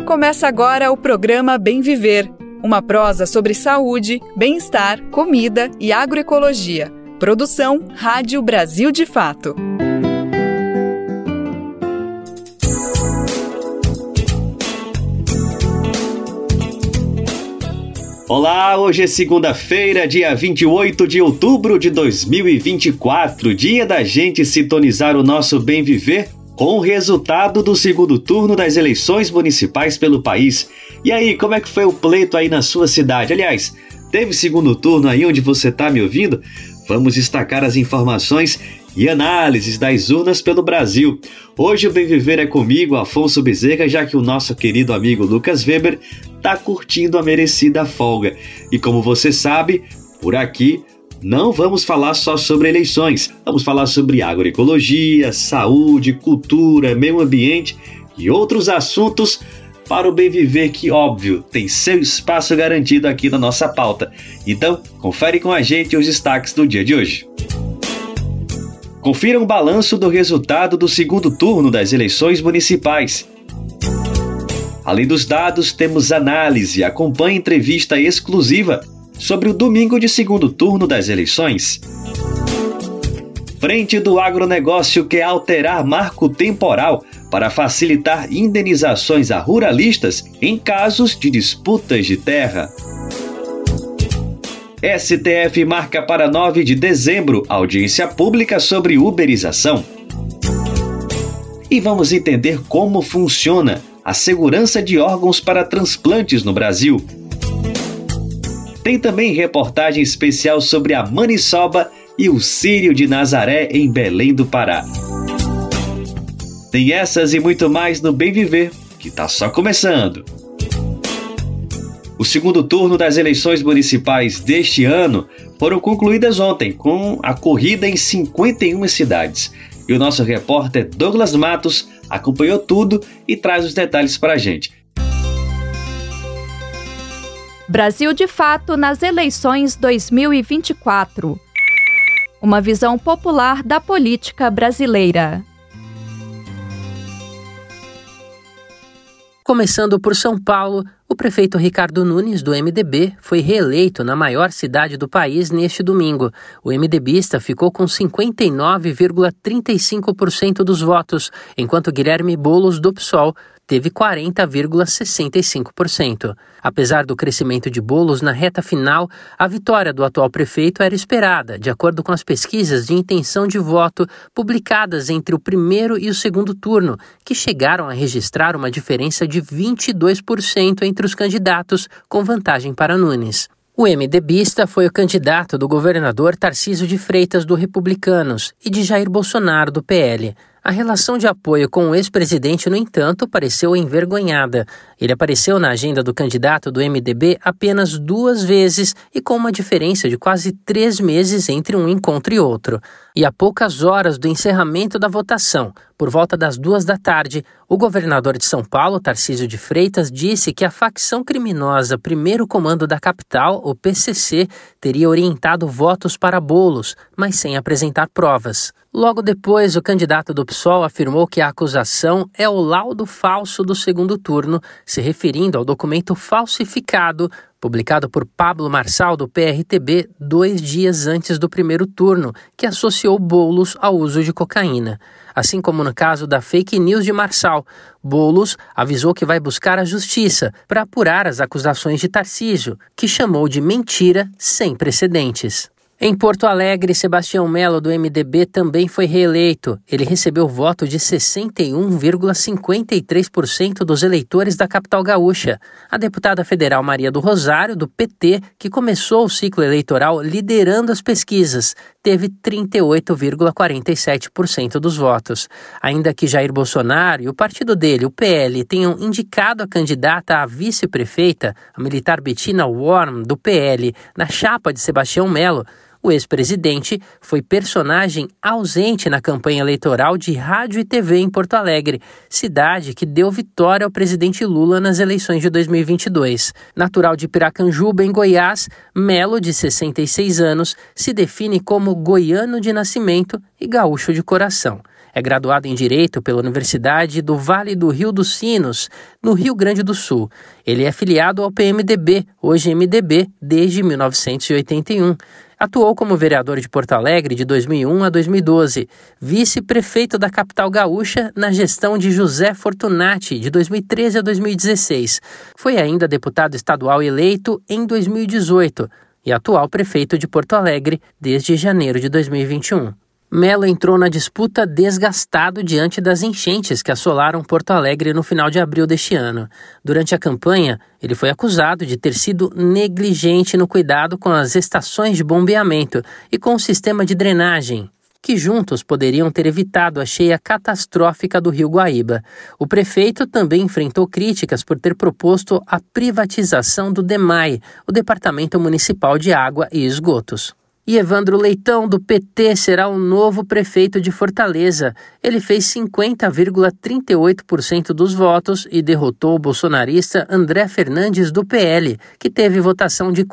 Começa agora o programa Bem Viver, uma prosa sobre saúde, bem-estar, comida e agroecologia. Produção Rádio Brasil de Fato. Olá, hoje é segunda-feira, dia 28 de outubro de 2024, dia da gente sintonizar o nosso Bem Viver com o resultado do segundo turno das eleições municipais pelo país. E aí, como é que foi o pleito aí na sua cidade? Aliás, teve segundo turno aí onde você está me ouvindo? Vamos destacar as informações e análises das urnas pelo Brasil. Hoje o Bem Viver é comigo, Afonso Bezerra, já que o nosso querido amigo Lucas Weber está curtindo a merecida folga. E como você sabe, por aqui não vamos falar só sobre eleições, vamos falar sobre agroecologia, saúde, cultura, meio ambiente e outros assuntos para o Bem Viver que, óbvio, tem seu espaço garantido aqui na nossa pauta. Então, confere com a gente os destaques do dia de hoje. Confira um balanço do resultado do segundo turno das eleições municipais. Além dos dados, temos análise. Acompanhe entrevista exclusiva sobre o domingo de segundo turno das eleições. Frente do agronegócio quer alterar marco temporal para facilitar indenizações a ruralistas em casos de disputas de terra. STF marca para 9 de dezembro audiência pública sobre uberização. E vamos entender como funciona a segurança de órgãos para transplantes no Brasil. Tem também reportagem especial sobre a maniçoba e o Círio de Nazaré em Belém do Pará. Tem essas e muito mais no Bem Viver, que está só começando. O segundo turno das eleições municipais deste ano foram concluídas ontem, com a corrida em 51 cidades. E o nosso repórter Douglas Matos acompanhou tudo e traz os detalhes para a gente. Brasil de Fato nas eleições 2024. Uma visão popular da política brasileira. Começando por São Paulo, o prefeito Ricardo Nunes, do MDB, foi reeleito na maior cidade do país neste domingo. O MDBista ficou com 59,35% dos votos, enquanto Guilherme Boulos, do PSOL, teve 40,65%. Apesar do crescimento de Boulos na reta final, a vitória do atual prefeito era esperada, de acordo com as pesquisas de intenção de voto publicadas entre o primeiro e o segundo turno, que chegaram a registrar uma diferença de 22% entre os candidatos, com vantagem para Nunes. O MDBista foi o candidato do governador Tarcísio de Freitas, do Republicanos, e de Jair Bolsonaro, do PL. A relação de apoio com o ex-presidente, no entanto, pareceu envergonhada. Ele apareceu na agenda do candidato do MDB apenas 2 vezes e com uma diferença de quase 3 meses entre um encontro e outro. E a poucas horas do encerramento da votação, por volta das 2 da tarde, o governador de São Paulo, Tarcísio de Freitas, disse que a facção criminosa Primeiro Comando da Capital, o PCC, teria orientado votos para Boulos, mas sem apresentar provas. Logo depois, o candidato do PSOL afirmou que a acusação é o laudo falso do segundo turno, se referindo ao documento falsificado publicado por Pablo Marçal, do PRTB, 2 dias antes do primeiro turno, que associou Boulos ao uso de cocaína. Assim como no caso da fake news de Marçal, Boulos avisou que vai buscar a justiça para apurar as acusações de Tarcísio, que chamou de mentira sem precedentes. Em Porto Alegre, Sebastião Melo, do MDB, também foi reeleito. Ele recebeu o voto de 61,53% dos eleitores da capital gaúcha. A deputada federal Maria do Rosário, do PT, que começou o ciclo eleitoral liderando as pesquisas, teve 38,47% dos votos. Ainda que Jair Bolsonaro e o partido dele, o PL, tenham indicado a candidata a vice-prefeita, a militar Bettina Worm, do PL, na chapa de Sebastião Melo, o ex-presidente foi personagem ausente na campanha eleitoral de rádio e TV em Porto Alegre, cidade que deu vitória ao presidente Lula nas eleições de 2022. Natural de Piracanjuba, em Goiás, Melo, de 66 anos, se define como goiano de nascimento e gaúcho de coração. É graduado em Direito pela Universidade do Vale do Rio dos Sinos, no Rio Grande do Sul. Ele é filiado ao PMDB, hoje MDB, desde 1981. Atuou como vereador de Porto Alegre de 2001 a 2012, vice-prefeito da capital gaúcha na gestão de José Fortunati, de 2013 a 2016. Foi ainda deputado estadual eleito em 2018 e atual prefeito de Porto Alegre desde janeiro de 2021. Melo entrou na disputa desgastado diante das enchentes que assolaram Porto Alegre no final de abril deste ano. Durante a campanha, ele foi acusado de ter sido negligente no cuidado com as estações de bombeamento e com o sistema de drenagem, que juntos poderiam ter evitado a cheia catastrófica do Rio Guaíba. O prefeito também enfrentou críticas por ter proposto a privatização do DEMAI, o Departamento Municipal de Água e Esgotos. E Evandro Leitão, do PT, será o novo prefeito de Fortaleza. Ele fez 50,38% dos votos e derrotou o bolsonarista André Fernandes, do PL, que teve votação de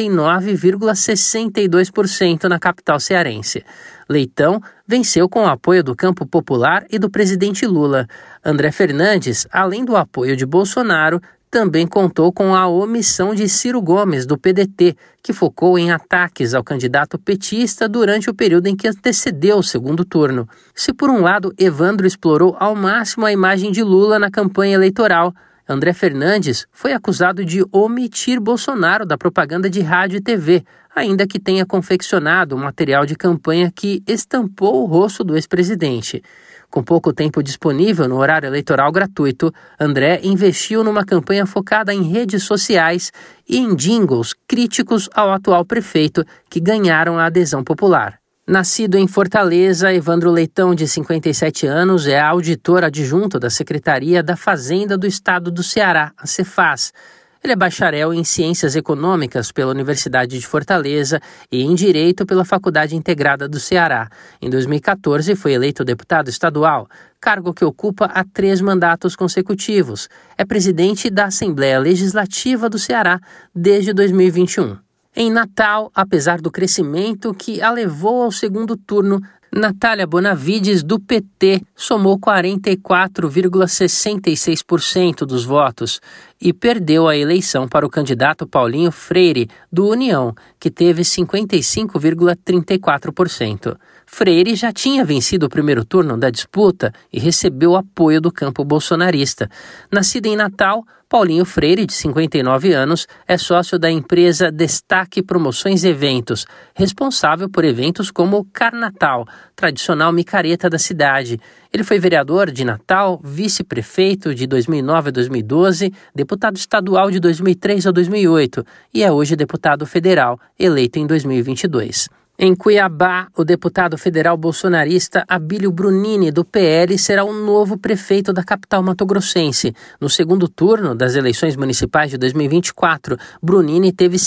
49,62% na capital cearense. Leitão venceu com o apoio do campo popular e do presidente Lula. André Fernandes, além do apoio de Bolsonaro, também contou com a omissão de Ciro Gomes, do PDT, que focou em ataques ao candidato petista durante o período em que antecedeu o segundo turno. Se por um lado Evandro explorou ao máximo a imagem de Lula na campanha eleitoral, André Fernandes foi acusado de omitir Bolsonaro da propaganda de rádio e TV, ainda que tenha confeccionado um material de campanha que estampou o rosto do ex-presidente. Com pouco tempo disponível no horário eleitoral gratuito, André investiu numa campanha focada em redes sociais e em jingles críticos ao atual prefeito, que ganharam a adesão popular. Nascido em Fortaleza, Evandro Leitão, de 57 anos, é auditor adjunto da Secretaria da Fazenda do Estado do Ceará, a Cefaz. Ele é bacharel em Ciências Econômicas pela Universidade de Fortaleza e em Direito pela Faculdade Integrada do Ceará. Em 2014, foi eleito deputado estadual, cargo que ocupa há 3 mandatos consecutivos. É presidente da Assembleia Legislativa do Ceará desde 2021. Em Natal, apesar do crescimento que a levou ao segundo turno, Natália Bonavides, do PT, somou 44,66% dos votos e perdeu a eleição para o candidato Paulinho Freire, do União, que teve 55,34%. Freire já tinha vencido o primeiro turno da disputa e recebeu apoio do campo bolsonarista. Nascido em Natal, Paulinho Freire, de 59 anos, é sócio da empresa Destaque Promoções e Eventos, responsável por eventos como o Carnatal, tradicional micareta da cidade. Ele foi vereador de Natal, vice-prefeito de 2009 a 2012, deputado estadual de 2003 a 2008 e é hoje deputado federal, eleito em 2022. Em Cuiabá, o deputado federal bolsonarista Abílio Brunini, do PL, será o novo prefeito da capital mato-grossense. No segundo turno das eleições municipais de 2024, Brunini teve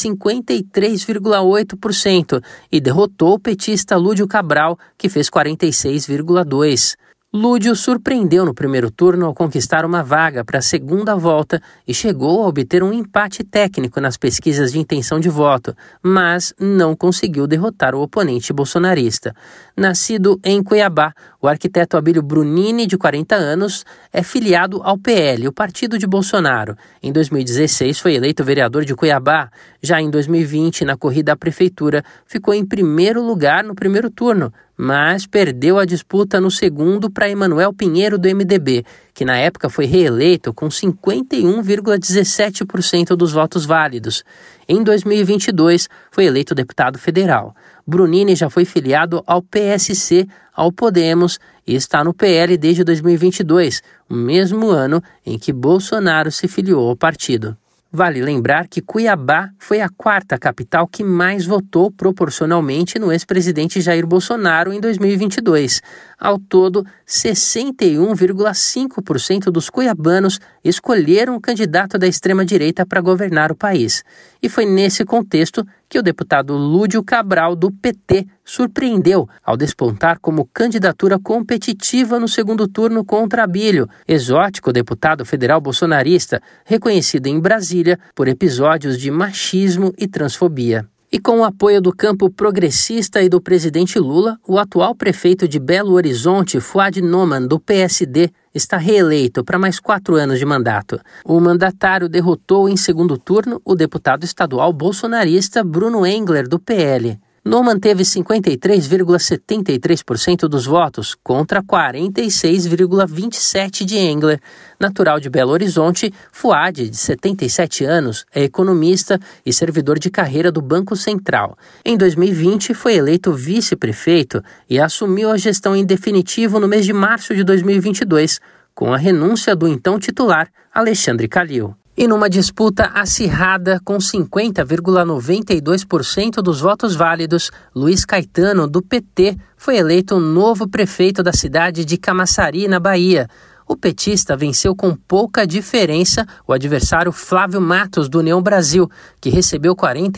53,8% e derrotou o petista Lúdio Cabral, que fez 46,2%. Lúdio surpreendeu no primeiro turno ao conquistar uma vaga para a segunda volta e chegou a obter um empate técnico nas pesquisas de intenção de voto, mas não conseguiu derrotar o oponente bolsonarista. Nascido em Cuiabá, o arquiteto Abílio Brunini, de 40 anos, é filiado ao PL, o partido de Bolsonaro. Em 2016 foi eleito vereador de Cuiabá. Já em 2020, na corrida à prefeitura, ficou em primeiro lugar no primeiro turno, mas perdeu a disputa no segundo para Emanuel Pinheiro, do MDB, que na época foi reeleito com 51,17% dos votos válidos. Em 2022, foi eleito deputado federal. Brunini já foi filiado ao PSC, ao Podemos, e está no PL desde 2022, o mesmo ano em que Bolsonaro se filiou ao partido. Vale lembrar que Cuiabá foi a 4ª capital que mais votou proporcionalmente no ex-presidente Jair Bolsonaro em 2022. Ao todo, 61,5% dos cuiabanos escolheram o candidato da extrema-direita para governar o país. E foi nesse contexto que o deputado Lúdio Cabral, do PT, surpreendeu ao despontar como candidatura competitiva no segundo turno contra Abílio, exótico deputado federal bolsonarista, reconhecido em Brasília por episódios de machismo e transfobia. E com o apoio do campo progressista e do presidente Lula, o atual prefeito de Belo Horizonte, Fuad Noman, do PSD, está reeleito para mais 4 anos de mandato. O mandatário derrotou em segundo turno o deputado estadual bolsonarista Bruno Engler, do PL. Noman teve 53,73% dos votos contra 46,27% de Engler. Natural de Belo Horizonte, Fuad, de 77 anos, é economista e servidor de carreira do Banco Central. Em 2020, foi eleito vice-prefeito e assumiu a gestão em definitivo no mês de março de 2022, com a renúncia do então titular, Alexandre Calil. E numa disputa acirrada com 50,92% dos votos válidos, Luiz Caetano, do PT, foi eleito o novo prefeito da cidade de Camaçari, na Bahia. O petista venceu com pouca diferença o adversário Flávio Matos, do União Brasil, que recebeu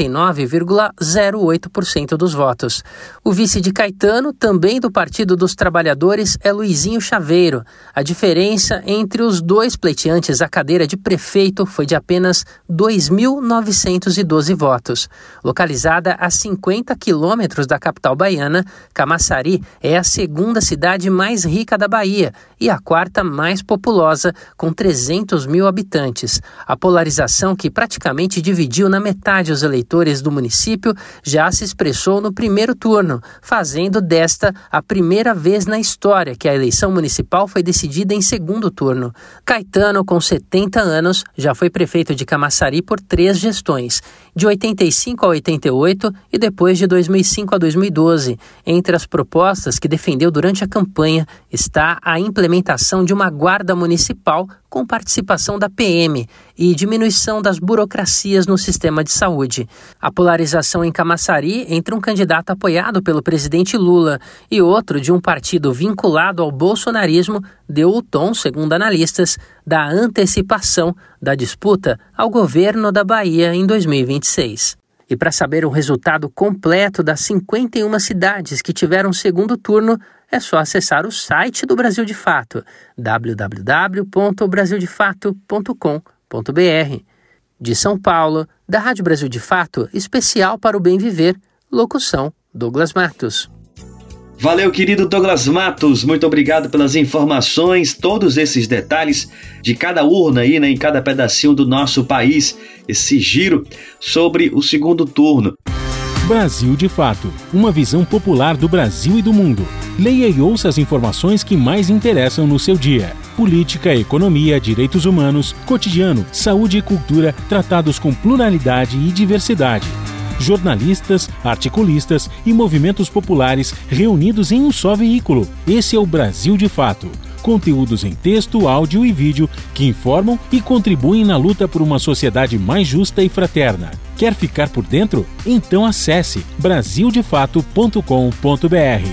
49,08% dos votos. O vice de Caetano, também do Partido dos Trabalhadores, é Luizinho Chaveiro. A diferença entre os dois pleiteantes à cadeira de prefeito foi de apenas 2.912 votos. Localizada a 50 quilômetros da capital baiana, Camaçari é a segunda cidade mais rica da Bahia e a quarta mais populosa, com 300 mil habitantes. A polarização, que praticamente dividiu na metade os eleitores do município, já se expressou no primeiro turno, fazendo desta a primeira vez na história que a eleição municipal foi decidida em segundo turno. Caetano, com 70 anos, já foi prefeito de Camaçari por 3 gestões, de 85 a 88 e depois de 2005 a 2012. Entre as propostas que defendeu durante a campanha está a implementação de uma guarda municipal com participação da PM e diminuição das burocracias no sistema de saúde. A polarização em Camaçari entre um candidato apoiado pelo presidente Lula e outro de um partido vinculado ao bolsonarismo deu o tom, segundo analistas, da antecipação da disputa ao governo da Bahia em 2026. E para saber o resultado completo das 51 cidades que tiveram segundo turno, é só acessar o site do Brasil de Fato, www.brasildefato.com.br. De São Paulo, da Rádio Brasil de Fato, especial para o Bem Viver, locução Douglas Matos. Valeu, querido Douglas Matos, muito obrigado pelas informações, todos esses detalhes de cada urna aí, né, em cada pedacinho do nosso país, esse giro sobre o segundo turno. Brasil de Fato, uma visão popular do Brasil e do mundo. Leia e ouça as informações que mais interessam no seu dia. Política, economia, direitos humanos, cotidiano, saúde e cultura, tratados com pluralidade e diversidade. Jornalistas, articulistas e movimentos populares reunidos em um só veículo. Esse é o Brasil de Fato. Conteúdos em texto, áudio e vídeo que informam e contribuem na luta por uma sociedade mais justa e fraterna. Quer ficar por dentro? Então acesse brasildefato.com.br.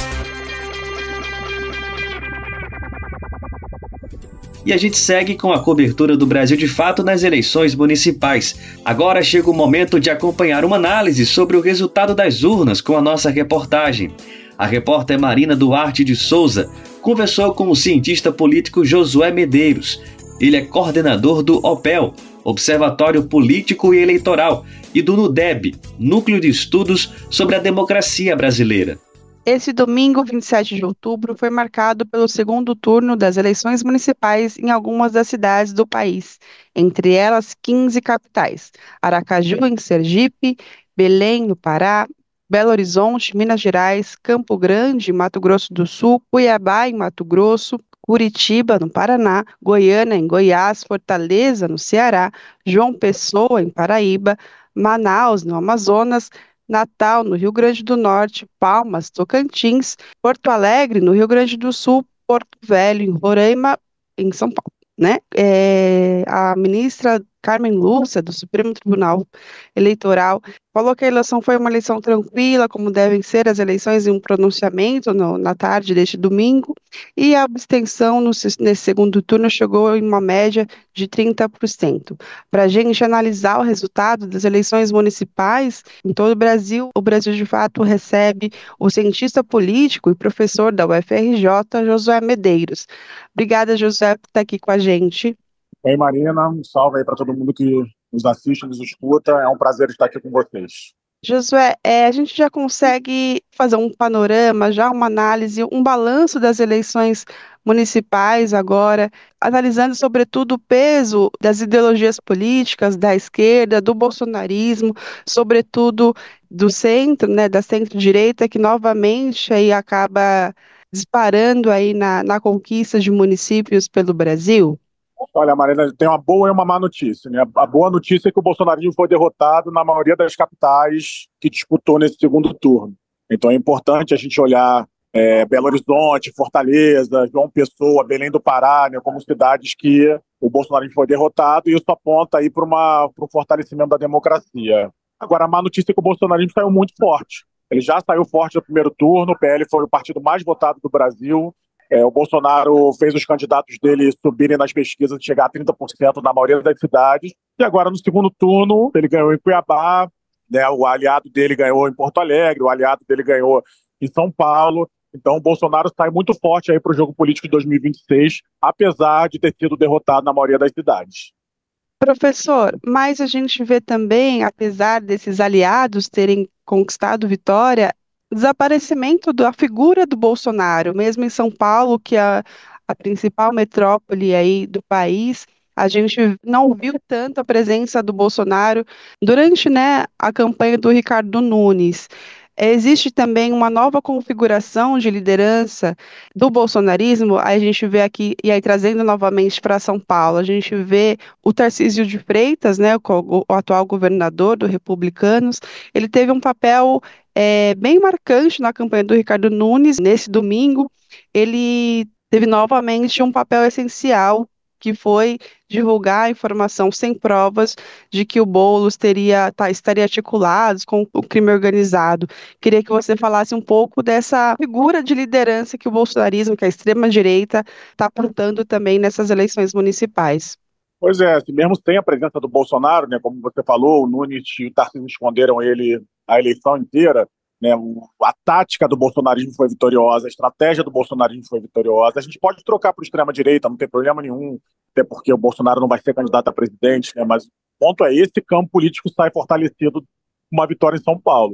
E a gente segue com a cobertura do Brasil de Fato nas eleições municipais. Agora chega o momento de acompanhar uma análise sobre o resultado das urnas com a nossa reportagem. A repórter Marina Duarte de Souza conversou com o cientista político Josué Medeiros. Ele é coordenador do OPEL, Observatório Político e Eleitoral, e do NUDEB, Núcleo de Estudos sobre a Democracia Brasileira. Esse domingo, 27 de outubro, foi marcado pelo segundo turno das eleições municipais em algumas das cidades do país, entre elas 15 capitais: Aracaju, em Sergipe, Belém, no Pará, Belo Horizonte, Minas Gerais, Campo Grande, Mato Grosso do Sul, Cuiabá, em Mato Grosso, Curitiba, no Paraná, Goiânia, em Goiás, Fortaleza, no Ceará, João Pessoa, em Paraíba, Manaus, no Amazonas, Natal, no Rio Grande do Norte, Palmas, Tocantins, Porto Alegre, no Rio Grande do Sul, Porto Velho, em Roraima, em São Paulo, né? A ministra Carmen Lúcia, do Supremo Tribunal Eleitoral, falou que a eleição foi uma eleição tranquila, como devem ser as eleições, em um pronunciamento na tarde deste domingo, e a abstenção nesse segundo turno chegou em uma média de 30%. Para a gente analisar o resultado das eleições municipais em todo o Brasil de Fato recebe o cientista político e professor da UFRJ, Josué Medeiros. Obrigada, Josué, por estar aqui com a gente. Oi, Marina, um salve aí para todo mundo que nos assiste, nos escuta. É um prazer estar aqui com vocês. Josué, a gente já consegue fazer um panorama, já uma análise, um balanço das eleições municipais agora, analisando sobretudo o peso das ideologias políticas, da esquerda, do bolsonarismo, sobretudo do centro, né, da centro-direita, que novamente aí acaba disparando aí na conquista de municípios pelo Brasil. Olha, Marina, tem uma boa e uma má notícia, né? A boa notícia é que o bolsonarismo foi derrotado na maioria das capitais que disputou nesse segundo turno. Então é importante a gente olhar Belo Horizonte, Fortaleza, João Pessoa, Belém do Pará, né, como cidades que o bolsonarismo foi derrotado, e isso aponta aí para o fortalecimento da democracia. Agora, a má notícia é que o bolsonarismo saiu muito forte. Ele já saiu forte no primeiro turno, o PL foi o partido mais votado do Brasil. O Bolsonaro fez os candidatos dele subirem nas pesquisas e chegar a 30% na maioria das cidades. E agora, no segundo turno, ele ganhou em Cuiabá, né, o aliado dele ganhou em Porto Alegre, o aliado dele ganhou em São Paulo. Então, o Bolsonaro sai muito forte aí para o jogo político de 2026, apesar de ter sido derrotado na maioria das cidades. Professor, mas a gente vê também, apesar desses aliados terem conquistado vitória, desaparecimento da figura do Bolsonaro, mesmo em São Paulo, que é a principal metrópole aí do país, a gente não viu tanto a presença do Bolsonaro durante, né, a campanha do Ricardo Nunes. Existe também uma nova configuração de liderança do bolsonarismo, a gente vê aqui, e aí trazendo novamente para São Paulo, a gente vê o Tarcísio de Freitas, né, o atual governador do Republicanos, ele teve um papel bem marcante na campanha do Ricardo Nunes. Nesse domingo, ele teve novamente um papel essencial, que foi divulgar a informação sem provas de que o Boulos estaria articulado com o crime organizado. Queria que você falasse um pouco dessa figura de liderança que o bolsonarismo, que a extrema-direita, está apontando também nessas eleições municipais. Pois é, mesmo sem a presença do Bolsonaro, né, como você falou, o Nunes e o Tarcísio esconderam ele a eleição inteira, né, a tática do bolsonarismo foi vitoriosa, a estratégia do bolsonarismo foi vitoriosa. A gente pode trocar para a extrema-direita, não tem problema nenhum, até porque o Bolsonaro não vai ser candidato a presidente, né, mas o ponto é esse campo político sai fortalecido com uma vitória em São Paulo.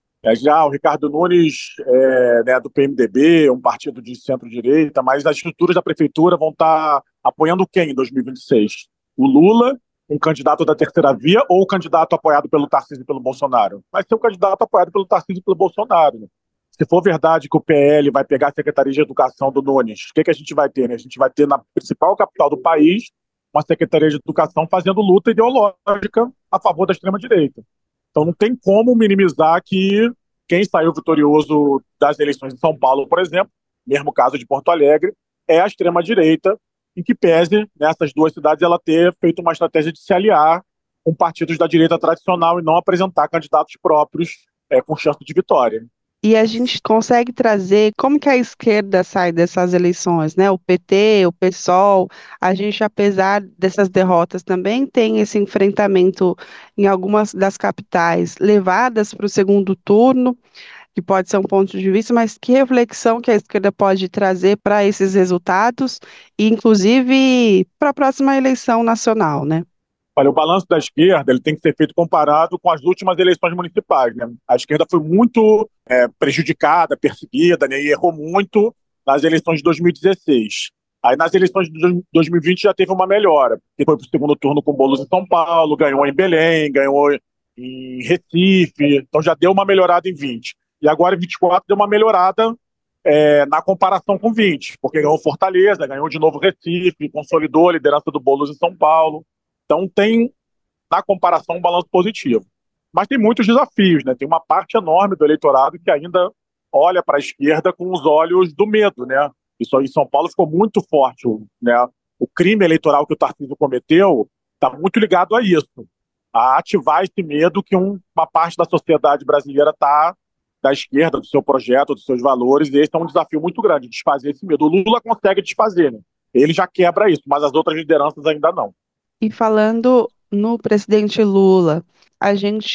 Já o Ricardo Nunes né, do PMDB, um partido de centro-direita, mas as estruturas da prefeitura vão estar apoiando quem em 2026? O Lula, um candidato da terceira via, ou o candidato apoiado pelo Tarcísio e pelo Bolsonaro? Vai ser o candidato apoiado pelo Tarcísio e pelo Bolsonaro. Né? Se for verdade que o PL vai pegar a Secretaria de Educação do Nunes, o que a gente vai ter? Né? A gente vai ter na principal capital do país uma Secretaria de Educação fazendo luta ideológica a favor da extrema-direita. Então não tem como minimizar que quem saiu vitorioso das eleições de São Paulo, por exemplo, mesmo caso de Porto Alegre, é a extrema-direita, em que pese nessas duas cidades ela ter feito uma estratégia de se aliar com partidos da direita tradicional e não apresentar candidatos próprios com chance de vitória. E a gente consegue trazer como que a esquerda sai dessas eleições, né? O PT, o PSOL, a gente, apesar dessas derrotas, também tem esse enfrentamento em algumas das capitais levadas para o segundo turno, que pode ser um ponto de vista, mas que reflexão que a esquerda pode trazer para esses resultados e, inclusive, para a próxima eleição nacional, né? Olha, o balanço da esquerda ele tem que ser feito comparado com as últimas eleições municipais. Né? A esquerda foi muito prejudicada, perseguida, né? E errou muito nas eleições de 2016. Aí nas eleições de 2020 já teve uma melhora. Foi para o segundo turno com Boulos em São Paulo, ganhou em Belém, ganhou em Recife, então já deu uma melhorada em 20. E agora em 24 deu uma melhorada na comparação com 20, porque ganhou Fortaleza, ganhou de novo Recife, consolidou a liderança do Boulos em São Paulo. Então tem, na comparação, um balanço positivo. Mas tem muitos desafios, né? Tem uma parte enorme do eleitorado que ainda olha para a esquerda com os olhos do medo, né? Isso aí em São Paulo ficou muito forte, né? O crime eleitoral que o Tarcísio cometeu está muito ligado a isso, a ativar esse medo que uma parte da sociedade brasileira está da esquerda, do seu projeto, dos seus valores, e esse é um desafio muito grande, desfazer esse medo. O Lula consegue desfazer, né? Ele já quebra isso, mas as outras lideranças ainda não. E falando no presidente Lula, a gente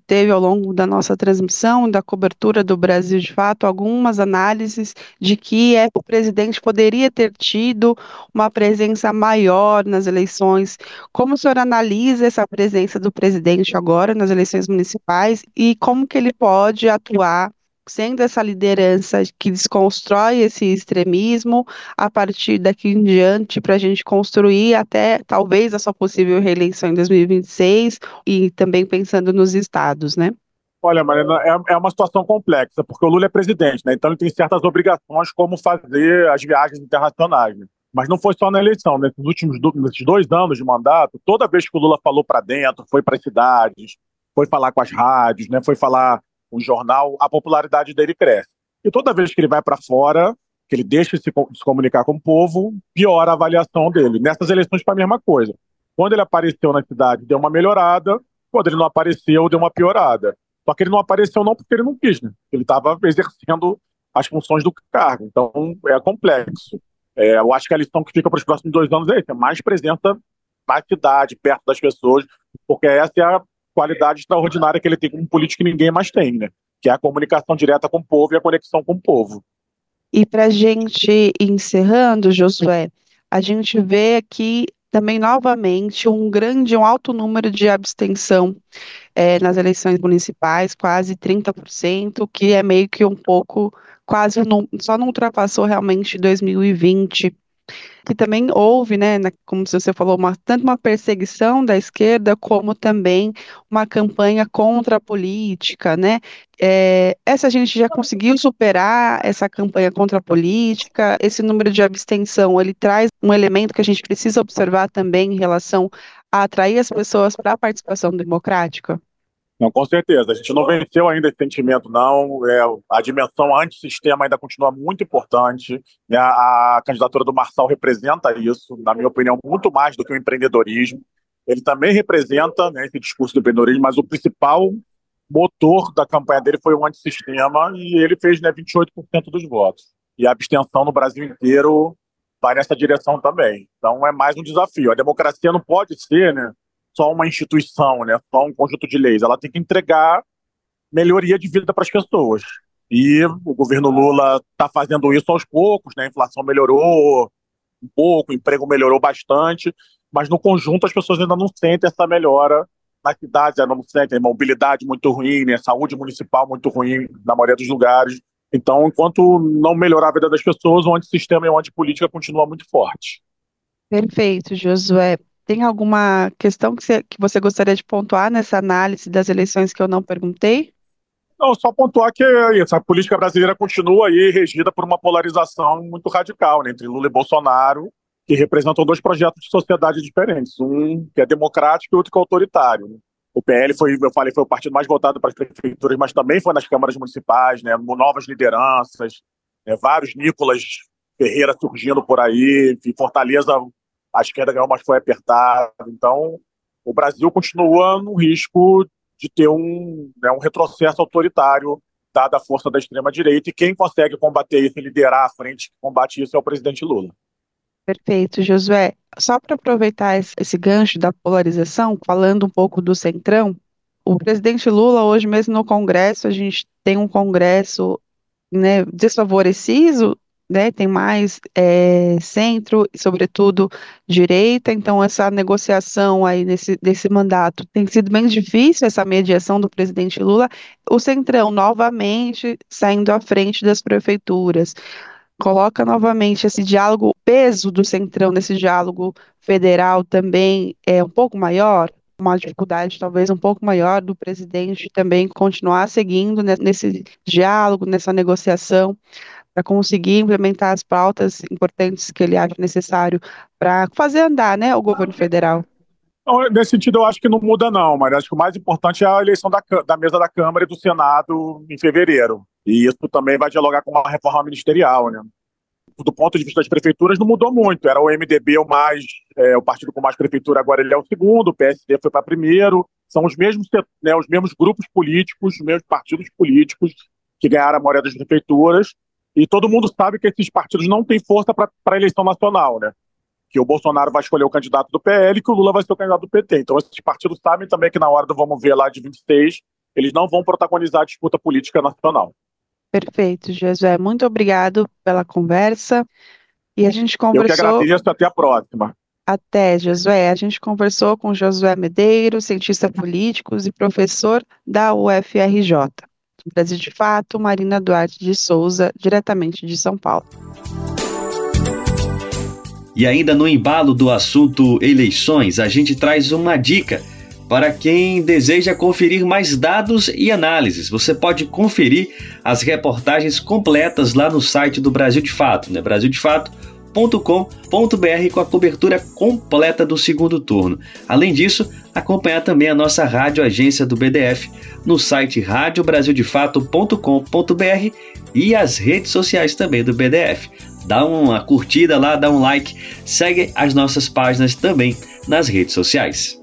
teve ao longo da nossa transmissão, da cobertura do Brasil de Fato, algumas análises de que o presidente poderia ter tido uma presença maior nas eleições. Como o senhor analisa essa presença do presidente agora nas eleições municipais e como que ele pode atuar sendo essa liderança que desconstrói esse extremismo a partir daqui em diante para a gente construir até talvez a sua possível reeleição em 2026 e também pensando nos estados, né? Olha, Marina, é uma situação complexa, porque o Lula é presidente, né? Então ele tem certas obrigações, como fazer as viagens internacionais, né? Mas não foi só na eleição. Nesses 2 anos de mandato, toda vez que o Lula falou para dentro, foi para as cidades, foi falar com as rádios, né? Foi falar com o jornal, a popularidade dele cresce. E toda vez que ele vai para fora, que ele deixa de se comunicar com o povo, piora a avaliação dele. Nessas eleições foi a mesma coisa. Quando ele apareceu na cidade, deu uma melhorada. Quando ele não apareceu, deu uma piorada. Só que ele não apareceu não porque ele não quis, né? Ele estava exercendo as funções do cargo. Então, é complexo. Eu acho que a lição que fica para os próximos 2 anos é mais presença na cidade, perto das pessoas, porque essa é a qualidade extraordinária que ele tem como político que ninguém mais tem, né? Que é a comunicação direta com o povo e a conexão com o povo. E para a gente ir encerrando, Josué, a gente vê aqui também novamente um alto número de abstenção nas eleições municipais, quase 30%, que é meio que um pouco, quase só não ultrapassou realmente 2020. Que também houve, né, como você falou, tanto uma perseguição da esquerda, como também uma campanha contra a política, né? Essa gente já conseguiu superar essa campanha contra a política, esse número de abstenção, ele traz um elemento que a gente precisa observar também em relação a atrair as pessoas para a participação democrática? Não, com certeza. A gente não venceu ainda esse sentimento, não. A dimensão antissistema ainda continua muito importante, né? A candidatura do Marçal representa isso, na minha opinião, muito mais do que o empreendedorismo. Ele também representa, né, esse discurso do empreendedorismo, mas o principal motor da campanha dele foi o antissistema e ele fez, né, 28% dos votos. E a abstenção no Brasil inteiro vai nessa direção também. Então é mais um desafio. A democracia não pode ser, né, só uma instituição, né, só um conjunto de leis. Ela tem que entregar melhoria de vida para as pessoas. E o governo Lula está fazendo isso aos poucos, né? A inflação melhorou um pouco, o emprego melhorou bastante, mas no conjunto as pessoas ainda não sentem essa melhora nas cidades, ainda não sentem mobilidade muito ruim, né? Saúde municipal muito ruim na maioria dos lugares. Então, enquanto não melhorar a vida das pessoas, o antissistema e o antipolítica continua muito forte. Perfeito, Josué. Tem alguma questão que você gostaria de pontuar nessa análise das eleições que eu não perguntei? Não, só pontuar que é isso, a política brasileira continua aí regida por uma polarização muito radical, né, entre Lula e Bolsonaro, que representam 2 projetos de sociedade diferentes, um que é democrático e outro que é autoritário, né? O PL foi o partido mais votado para as prefeituras, mas também foi nas câmaras municipais, né, novas lideranças, né, vários Nicolas Ferreira surgindo por aí, enfim, Fortaleza, a esquerda ganhou, mas foi apertada. Então, o Brasil continua no risco de ter um retrocesso autoritário, dada a força da extrema-direita, e quem consegue combater isso e liderar a frente que combate isso é o presidente Lula. Perfeito, Josué. Só para aproveitar esse gancho da polarização, falando um pouco do Centrão, o presidente Lula, hoje mesmo no Congresso, a gente tem um Congresso, né, desfavorecido, né, tem mais centro e, sobretudo, direita, então essa negociação aí desse mandato tem sido bem difícil, essa mediação do presidente Lula, o Centrão novamente saindo à frente das prefeituras, coloca novamente esse diálogo, o peso do Centrão nesse diálogo federal também é um pouco maior, uma dificuldade talvez um pouco maior do presidente também continuar seguindo nesse diálogo, nessa negociação, para conseguir implementar as pautas importantes que ele acha necessário para fazer andar, né, o governo federal. Então, nesse sentido, eu acho que não muda, não, mas acho que o mais importante é a eleição da mesa da Câmara e do Senado em fevereiro. E isso também vai dialogar com uma reforma ministerial, né? Do ponto de vista das prefeituras, não mudou muito. Era o MDB o partido com mais prefeitura, agora ele é o segundo, o PSD foi para primeiro. São os mesmos, né, os mesmos grupos políticos, os mesmos partidos políticos que ganharam a maioria das prefeituras. E todo mundo sabe que esses partidos não têm força para a eleição nacional, né? Que o Bolsonaro vai escolher o candidato do PL e que o Lula vai ser o candidato do PT. Então esses partidos sabem também que na hora do vamos ver lá de 26, eles não vão protagonizar a disputa política nacional. Perfeito, Josué. Muito obrigado pela conversa. E a gente conversou... Eu que agradeço, até a próxima. Até, Josué. A gente conversou com Josué Medeiros, cientista político e professor da UFRJ. Do Brasil de Fato, Marina Duarte de Souza, diretamente de São Paulo. E ainda no embalo do assunto eleições, a gente traz uma dica para quem deseja conferir mais dados e análises. Você pode conferir as reportagens completas lá no site do Brasil de Fato, né? brasildefato.com.br, com a cobertura completa do segundo turno. Além disso, acompanhar também a nossa rádio agência do BDF no site radiobrasildefato.com.br e as redes sociais também do BDF. Dá uma curtida lá, dá um like, segue as nossas páginas também nas redes sociais.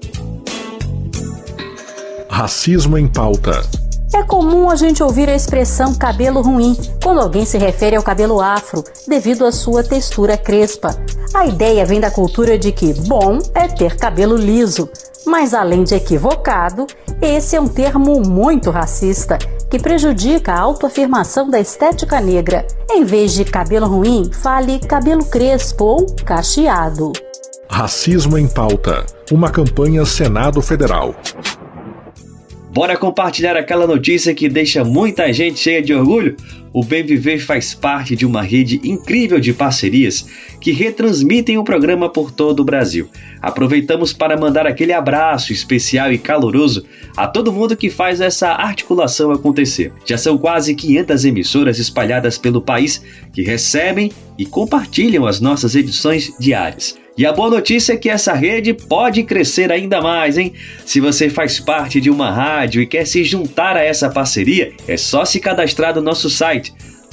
Racismo em pauta. É comum a gente ouvir a expressão cabelo ruim quando alguém se refere ao cabelo afro, devido à sua textura crespa. A ideia vem da cultura de que bom é ter cabelo liso, mas além de equivocado, esse é um termo muito racista, que prejudica a autoafirmação da estética negra. Em vez de cabelo ruim, fale cabelo crespo ou cacheado. Racismo em pauta. Uma campanha Senado Federal. Bora compartilhar aquela notícia que deixa muita gente cheia de orgulho? O Bem Viver faz parte de uma rede incrível de parcerias que retransmitem o programa por todo o Brasil. Aproveitamos para mandar aquele abraço especial e caloroso a todo mundo que faz essa articulação acontecer. Já são quase 500 emissoras espalhadas pelo país que recebem e compartilham as nossas edições diárias. E a boa notícia é que essa rede pode crescer ainda mais, hein? Se você faz parte de uma rádio e quer se juntar a essa parceria, é só se cadastrar no nosso site,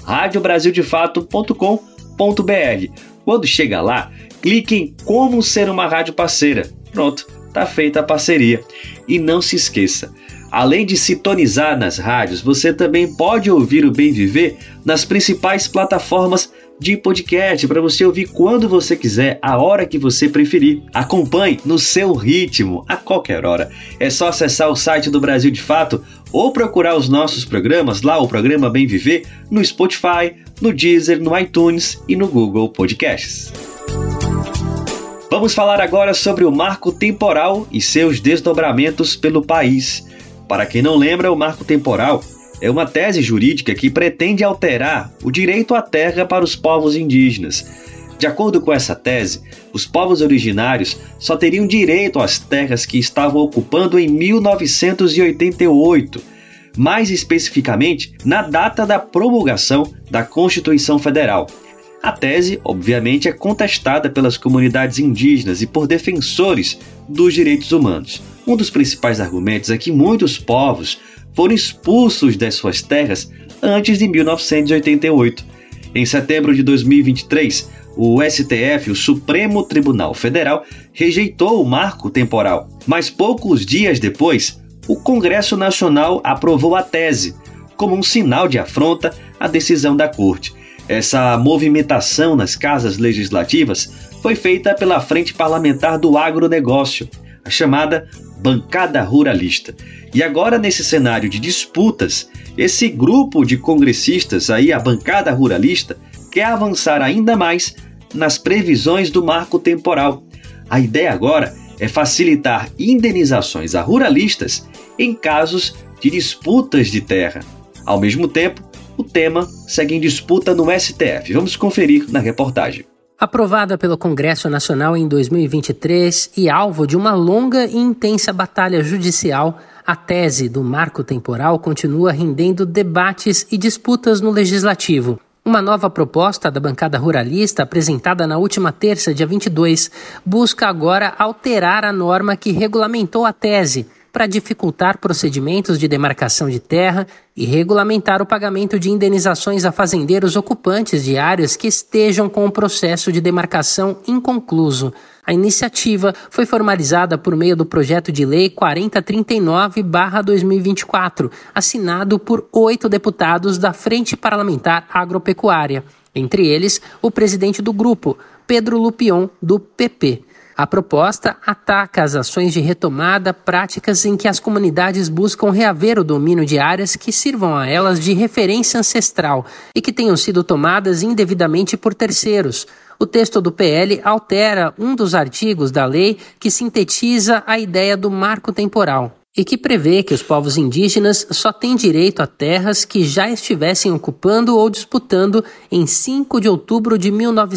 radiobrasildefato.com.br. Quando chega lá, clique em Como Ser uma Rádio Parceira. Pronto, tá feita a parceria. E não se esqueça, além de sintonizar nas rádios, você também pode ouvir o Bem Viver nas principais plataformas de podcast para você ouvir quando você quiser, a hora que você preferir. Acompanhe no seu ritmo, a qualquer hora. É só acessar o site do Brasil de Fato ou procurar os nossos programas lá, o programa Bem Viver, no Spotify, no Deezer, no iTunes e no Google Podcasts. Vamos falar agora sobre o marco temporal e seus desdobramentos pelo país. Para quem não lembra, o marco temporal é uma tese jurídica que pretende alterar o direito à terra para os povos indígenas. De acordo com essa tese, os povos originários só teriam direito às terras que estavam ocupando em 1988, mais especificamente na data da promulgação da Constituição Federal. A tese, obviamente, é contestada pelas comunidades indígenas e por defensores dos direitos humanos. Um dos principais argumentos é que muitos povos foram expulsos das suas terras antes de 1988. Em setembro de 2023, o STF, o Supremo Tribunal Federal, rejeitou o marco temporal. Mas poucos dias depois, o Congresso Nacional aprovou a tese, como um sinal de afronta à decisão da Corte. Essa movimentação nas casas legislativas foi feita pela Frente Parlamentar do Agronegócio, a chamada Bancada Ruralista. E agora, nesse cenário de disputas, esse grupo de congressistas, a Bancada Ruralista, quer avançar ainda mais nas previsões do marco temporal. A ideia agora é facilitar indenizações a ruralistas em casos de disputas de terra. Ao mesmo tempo, o tema segue em disputa no STF. Vamos conferir na reportagem. Aprovada pelo Congresso Nacional em 2023 e alvo de uma longa e intensa batalha judicial, a tese do marco temporal continua rendendo debates e disputas no Legislativo. Uma nova proposta da bancada ruralista, apresentada na última terça, dia 22, busca agora alterar a norma que regulamentou a tese, para dificultar procedimentos de demarcação de terra e regulamentar o pagamento de indenizações a fazendeiros ocupantes de áreas que estejam com o processo de demarcação inconcluso. A iniciativa foi formalizada por meio do projeto de lei 4039/2024, assinado por 8 deputados da Frente Parlamentar Agropecuária, entre eles o presidente do grupo, Pedro Lupion, do PP. A proposta ataca as ações de retomada, práticas em que as comunidades buscam reaver o domínio de áreas que sirvam a elas de referência ancestral e que tenham sido tomadas indevidamente por terceiros. O texto do PL altera um dos artigos da lei que sintetiza a ideia do marco temporal e que prevê que os povos indígenas só têm direito a terras que já estivessem ocupando ou disputando em 5 de outubro de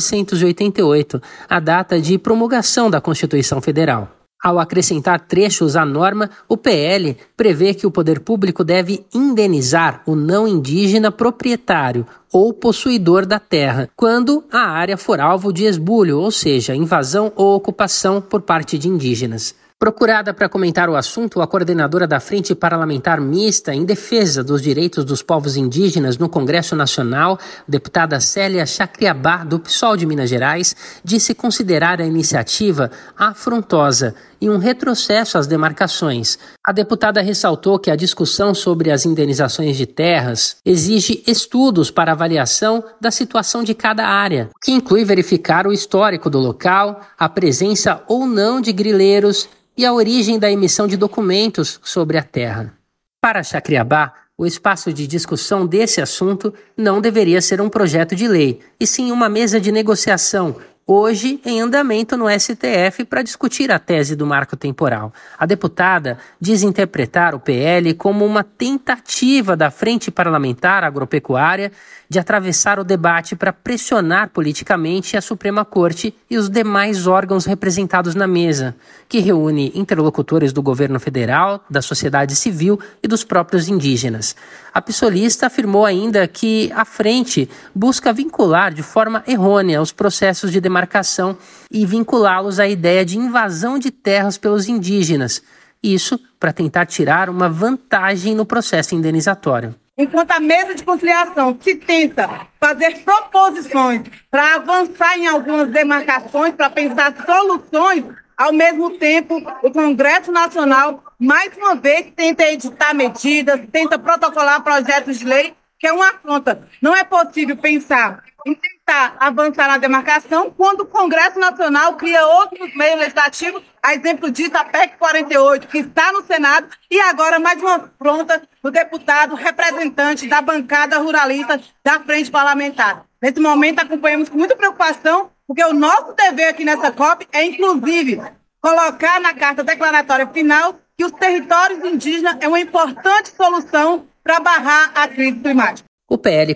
1988, a data de promulgação da Constituição Federal. Ao acrescentar trechos à norma, o PL prevê que o poder público deve indenizar o não indígena proprietário ou possuidor da terra, quando a área for alvo de esbulho, ou seja, invasão ou ocupação por parte de indígenas. Procurada para comentar o assunto, a coordenadora da Frente Parlamentar Mista em Defesa dos Direitos dos Povos Indígenas no Congresso Nacional, deputada Célia Chacriabá, do PSOL de Minas Gerais, disse considerar a iniciativa afrontosa e um retrocesso às demarcações. A deputada ressaltou que a discussão sobre as indenizações de terras exige estudos para avaliação da situação de cada área, que inclui verificar o histórico do local, a presença ou não de grileiros e a origem da emissão de documentos sobre a terra. Para Chacriabá, o espaço de discussão desse assunto não deveria ser um projeto de lei, e sim uma mesa de negociação, hoje em andamento no STF para discutir a tese do marco temporal. A deputada diz interpretar o PL como uma tentativa da Frente Parlamentar Agropecuária de atravessar o debate para pressionar politicamente a Suprema Corte e os demais órgãos representados na mesa, que reúne interlocutores do governo federal, da sociedade civil e dos próprios indígenas. A PSOLista afirmou ainda que a frente busca vincular de forma errônea os processos de demarcação e vinculá-los à ideia de invasão de terras pelos indígenas. Isso para tentar tirar uma vantagem no processo indenizatório. Enquanto a mesa de conciliação se tenta fazer proposições para avançar em algumas demarcações, para pensar soluções, ao mesmo tempo o Congresso Nacional, mais uma vez, tenta editar medidas, tenta protocolar projetos de lei, que é uma afronta. Não é possível pensar em tentar avançar na demarcação quando o Congresso Nacional cria outros meios legislativos, a exemplo disso, a PEC 48, que está no Senado, e agora mais uma afronta do deputado representante da bancada ruralista da Frente Parlamentar. Nesse momento, acompanhamos com muita preocupação, porque o nosso dever aqui nessa COP é, inclusive, colocar na Carta Declaratória Final que os territórios indígenas é uma importante solução para barrar a crise climática. O PL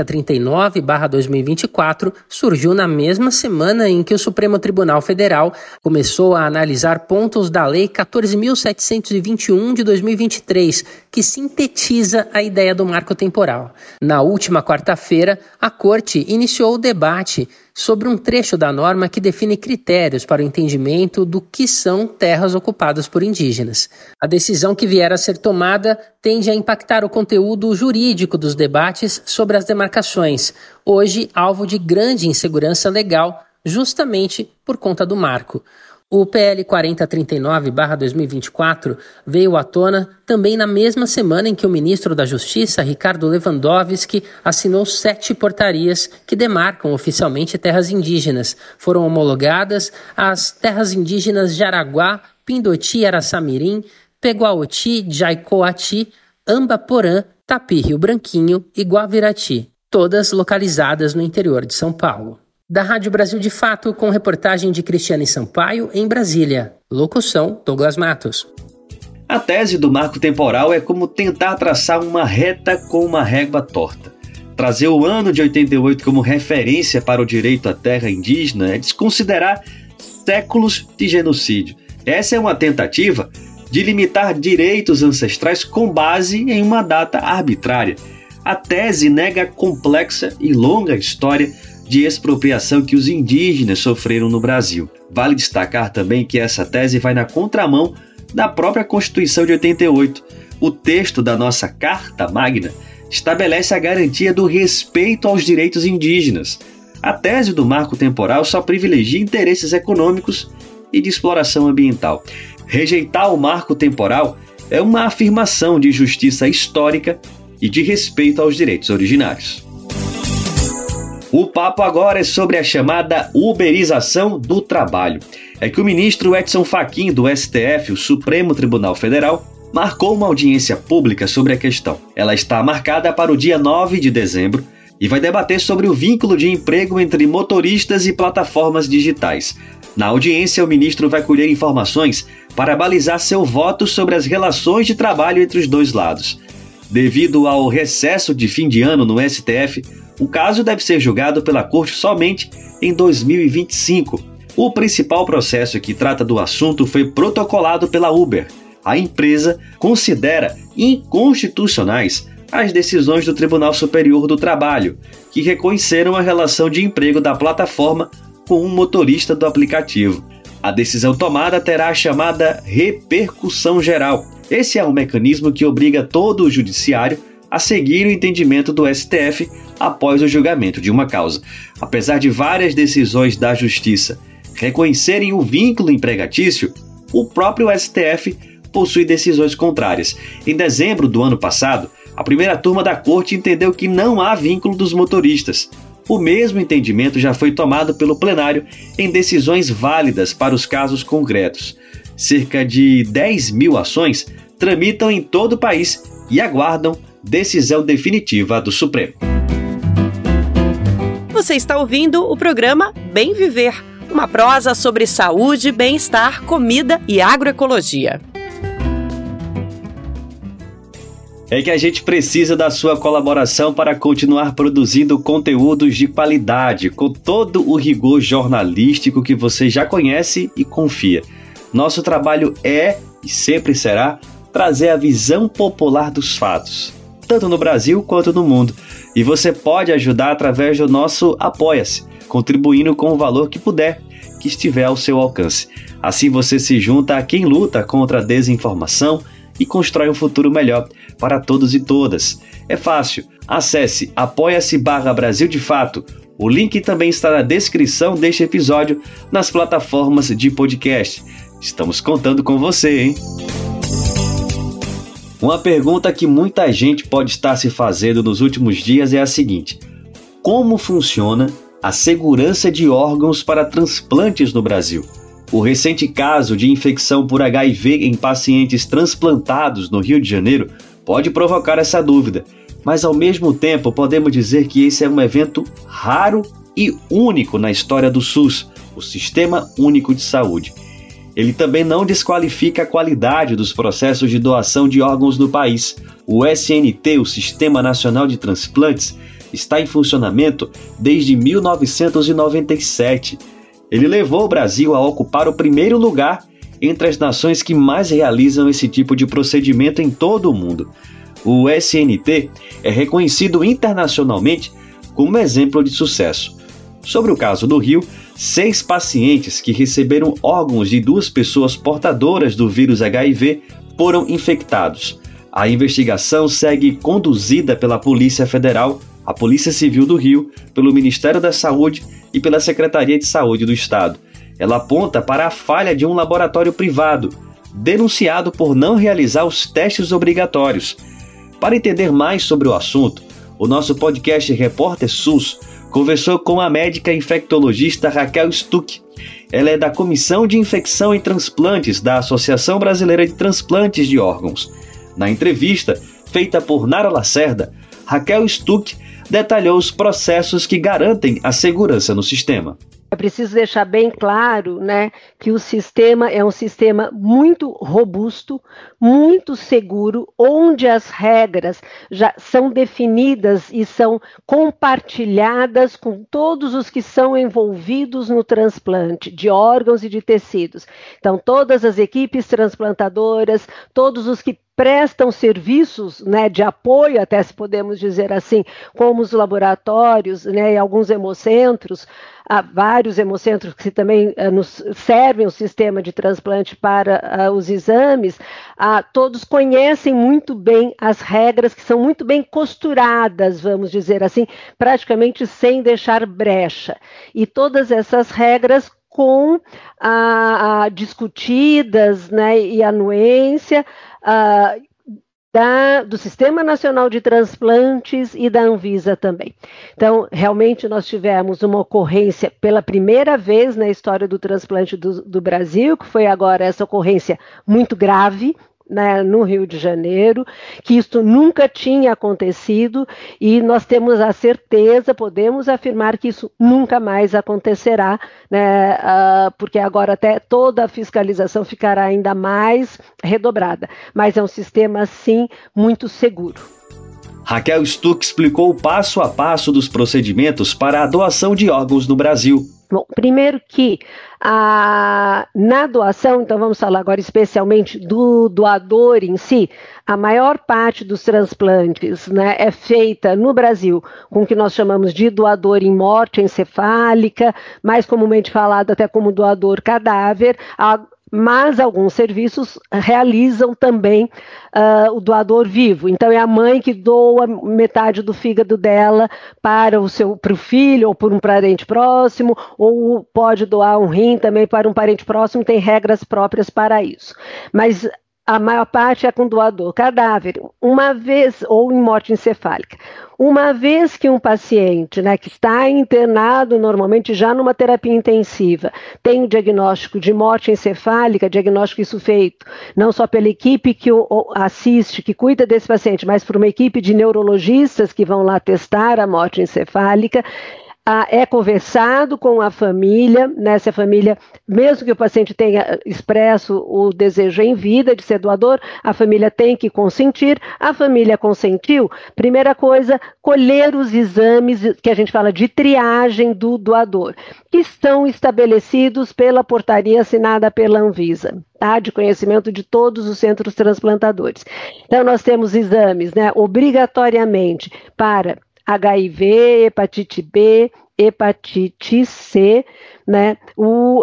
4039/2024 surgiu na mesma semana em que o Supremo Tribunal Federal começou a analisar pontos da Lei 14.721 de 2023, que sintetiza a ideia do marco temporal. Na última quarta-feira, a Corte iniciou o debate sobre um trecho da norma que define critérios para o entendimento do que são terras ocupadas por indígenas. A decisão que vier a ser tomada tende a impactar o conteúdo jurídico dos debates sobre as demarcações, hoje alvo de grande insegurança legal, justamente por conta do marco. O PL 4039/2024 veio à tona também na mesma semana em que o ministro da Justiça, Ricardo Lewandowski, assinou 7 portarias que demarcam oficialmente terras indígenas. Foram homologadas as terras indígenas Jaraguá, Pindoti, Araçamirim, Peguaoti, Jaicoati, Ambaporã, Tapi, Rio Branquinho e Guavirati, todas localizadas no interior de São Paulo. Da Rádio Brasil de Fato, com reportagem de Cristiane Sampaio, em Brasília. Locução, Douglas Matos. A tese do marco temporal é como tentar traçar uma reta com uma régua torta. Trazer o ano de 88 como referência para o direito à terra indígena é desconsiderar séculos de genocídio. Essa é uma tentativa de limitar direitos ancestrais com base em uma data arbitrária. A tese nega a complexa e longa história de expropriação que os indígenas sofreram no Brasil. Vale destacar também que essa tese vai na contramão da própria Constituição de 88. O texto da nossa Carta Magna estabelece a garantia do respeito aos direitos indígenas. A tese do marco temporal só privilegia interesses econômicos e de exploração ambiental. Rejeitar o marco temporal é uma afirmação de justiça histórica e de respeito aos direitos originários. O papo agora é sobre a chamada uberização do trabalho. É que o ministro Edson Fachin, do STF, o Supremo Tribunal Federal, marcou uma audiência pública sobre a questão. Ela está marcada para o dia 9 de dezembro e vai debater sobre o vínculo de emprego entre motoristas e plataformas digitais. Na audiência, o ministro vai colher informações para balizar seu voto sobre as relações de trabalho entre os dois lados. Devido ao recesso de fim de ano no STF, o caso deve ser julgado pela Corte somente em 2025. O principal processo que trata do assunto foi protocolado pela Uber. A empresa considera inconstitucionais as decisões do Tribunal Superior do Trabalho, que reconheceram a relação de emprego da plataforma com um motorista do aplicativo. A decisão tomada terá a chamada repercussão geral. Esse é um mecanismo que obriga todo o judiciário a seguir o entendimento do STF após o julgamento de uma causa. Apesar de várias decisões da Justiça reconhecerem o vínculo empregatício, o próprio STF possui decisões contrárias. Em dezembro do ano passado, a primeira turma da Corte entendeu que não há vínculo dos motoristas. O mesmo entendimento já foi tomado pelo plenário em decisões válidas para os casos concretos. Cerca de 10 mil ações tramitam em todo o país e aguardam decisão definitiva do Supremo. Você está ouvindo o programa Bem Viver, uma prosa sobre saúde, bem-estar, comida e agroecologia. É que a gente precisa da sua colaboração para continuar produzindo conteúdos de qualidade, com todo o rigor jornalístico que você já conhece e confia. Nosso trabalho é, e sempre será, trazer a visão popular dos fatos, tanto no Brasil quanto no mundo. E você pode ajudar através do nosso Apoia-se, contribuindo com o valor que puder, que estiver ao seu alcance. Assim você se junta a quem luta contra a desinformação e constrói um futuro melhor para todos e todas. É fácil, acesse apoia-se/Brasil de Fato. O link também está na descrição deste episódio nas plataformas de podcast. Estamos contando com você, hein? Uma pergunta que muita gente pode estar se fazendo nos últimos dias é a seguinte: como funciona a segurança de órgãos para transplantes no Brasil? O recente caso de infecção por HIV em pacientes transplantados no Rio de Janeiro pode provocar essa dúvida, mas ao mesmo tempo podemos dizer que esse é um evento raro e único na história do SUS, o Sistema Único de Saúde. Ele também não desqualifica a qualidade dos processos de doação de órgãos no país. O SNT, o Sistema Nacional de Transplantes, está em funcionamento desde 1997. Ele levou o Brasil a ocupar o primeiro lugar entre as nações que mais realizam esse tipo de procedimento em todo o mundo. O SNT é reconhecido internacionalmente como exemplo de sucesso. Sobre o caso do Rio, 6 pacientes que receberam órgãos de 2 pessoas portadoras do vírus HIV foram infectados. A investigação segue conduzida pela Polícia Federal, a Polícia Civil do Rio, pelo Ministério da Saúde e pela Secretaria de Saúde do Estado. Ela aponta para a falha de um laboratório privado, denunciado por não realizar os testes obrigatórios. Para entender mais sobre o assunto, o nosso podcast Repórter SUS conversou com a médica infectologista Raquel Stuck. Ela é da Comissão de Infecção e Transplantes da Associação Brasileira de Transplantes de Órgãos. Na entrevista, feita por Nara Lacerda, Raquel Stuck detalhou os processos que garantem a segurança no sistema. É preciso deixar bem claro, que o sistema é um sistema muito robusto, muito seguro, onde as regras já são definidas e são compartilhadas com todos os que são envolvidos no transplante de órgãos e de tecidos. Então, todas as equipes transplantadoras, todos os que prestam serviços de apoio, até se podemos dizer assim, como os laboratórios e alguns hemocentros, há vários hemocentros que também nos servem o sistema de transplante para os exames, todos conhecem muito bem as regras que são muito bem costuradas, vamos dizer assim, praticamente sem deixar brecha. E todas essas regras com discutidas e anuência, do Sistema Nacional de Transplantes e da Anvisa também. Então, realmente nós tivemos uma ocorrência pela primeira vez na história do transplante do Brasil, que foi agora essa ocorrência muito grave, né, no Rio de Janeiro, que isso nunca tinha acontecido e nós temos a certeza, podemos afirmar que isso nunca mais acontecerá, né, porque agora até toda a fiscalização ficará ainda mais redobrada, mas é um sistema, sim, muito seguro. Raquel Stuck explicou o passo a passo dos procedimentos para a doação de órgãos no Brasil. Bom, primeiro que na doação, então vamos falar agora especialmente do doador em si, a maior parte dos transplantes, né, é feita no Brasil com o que nós chamamos de doador em morte encefálica, mais comumente falado até como doador cadáver, mas alguns serviços realizam também o doador vivo. Então é a mãe que doa metade do fígado dela para o filho ou por um parente próximo, ou pode doar um rim também para um parente próximo, tem regras próprias para isso. Mas a maior parte é com doador cadáver, uma vez, ou em morte encefálica. Uma vez que um paciente, né, que está internado normalmente já numa terapia intensiva, tem o diagnóstico de morte encefálica, diagnóstico isso feito não só pela equipe que o assiste, que cuida desse paciente, mas por uma equipe de neurologistas que vão lá testar a morte encefálica, é conversado com a família, né, se a família, mesmo que o paciente tenha expresso o desejo em vida de ser doador, a família tem que consentir. A família consentiu, primeira coisa, colher os exames que a gente fala de triagem do doador, que estão estabelecidos pela portaria assinada pela Anvisa, tá, de conhecimento de todos os centros transplantadores. Então nós temos exames, né, obrigatoriamente para HIV, hepatite B, hepatite C, né? O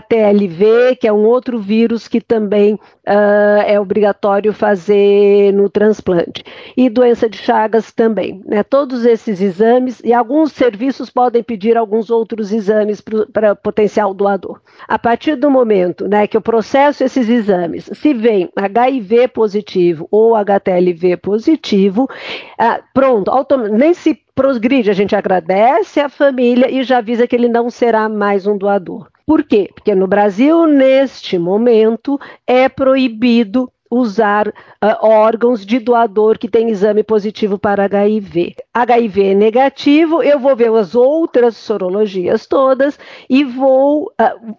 HTLV, que é um outro vírus que também é obrigatório fazer no transplante, e doença de Chagas também, né? Todos esses exames, e alguns serviços podem pedir alguns outros exames para potencial doador. A partir do momento, né, que eu processo esses exames, se vem HIV positivo ou HTLV positivo, pronto, nem se progride, a gente agradece a família e já avisa que ele não será mais um doador. Por quê? Porque no Brasil, neste momento, é proibido usar órgãos de doador que tem exame positivo para HIV. HIV é negativo, eu vou ver as outras sorologias todas e vou,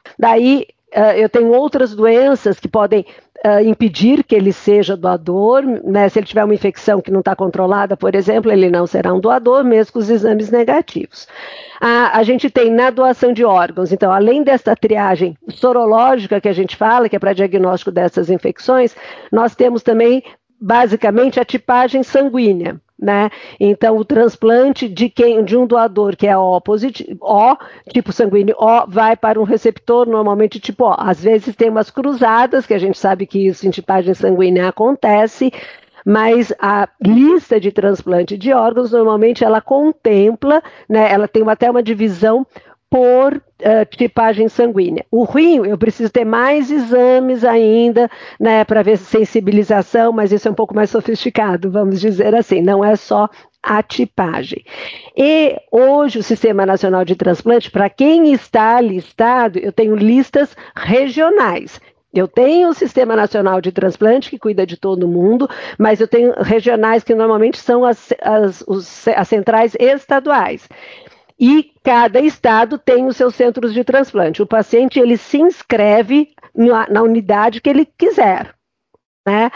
eu tenho outras doenças que podem impedir que ele seja doador, né? Se ele tiver uma infecção que não está controlada, por exemplo, ele não será um doador, mesmo com os exames negativos. A gente tem na doação de órgãos, então, além desta triagem sorológica que a gente fala, que é para diagnóstico dessas infecções, nós temos também, basicamente, a tipagem sanguínea, né? Então, o transplante de um doador que é O positivo, O, tipo sanguíneo O, vai para um receptor normalmente tipo O. Às vezes tem umas cruzadas, que a gente sabe que isso em tipagem sanguínea acontece, mas a lista de transplante de órgãos, normalmente ela contempla, né, ela tem até uma divisão por tipagem sanguínea. O rim, eu preciso ter mais exames ainda, né, para ver sensibilização, mas isso é um pouco mais sofisticado, vamos dizer assim, não é só a tipagem. E hoje o Sistema Nacional de Transplante, para quem está listado, eu tenho listas regionais. Eu tenho o Sistema Nacional de Transplante, que cuida de todo mundo, mas eu tenho regionais que normalmente são as centrais estaduais. E cada estado tem os seus centros de transplante. O paciente, ele se inscreve na unidade que ele quiser, né?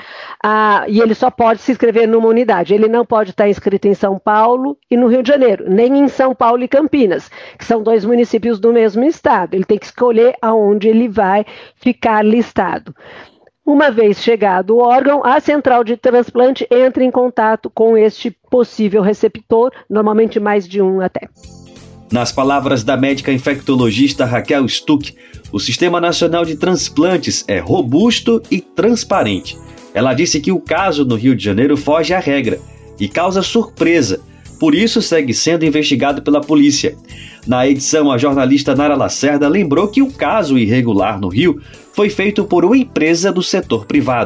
E ele só pode se inscrever numa unidade. Ele não pode estar inscrito em São Paulo e no Rio de Janeiro, nem em São Paulo e Campinas, que são 2 municípios do mesmo estado. Ele tem que escolher aonde ele vai ficar listado. Uma vez chegado o órgão, a central de transplante entra em contato com este possível receptor, normalmente mais de um até. Nas palavras da médica infectologista Raquel Stuck, o Sistema Nacional de Transplantes é robusto e transparente. Ela disse que o caso no Rio de Janeiro foge à regra e causa surpresa, por isso segue sendo investigado pela polícia. Na edição, a jornalista Nara Lacerda lembrou que o caso irregular no Rio foi feito por uma empresa do setor privado.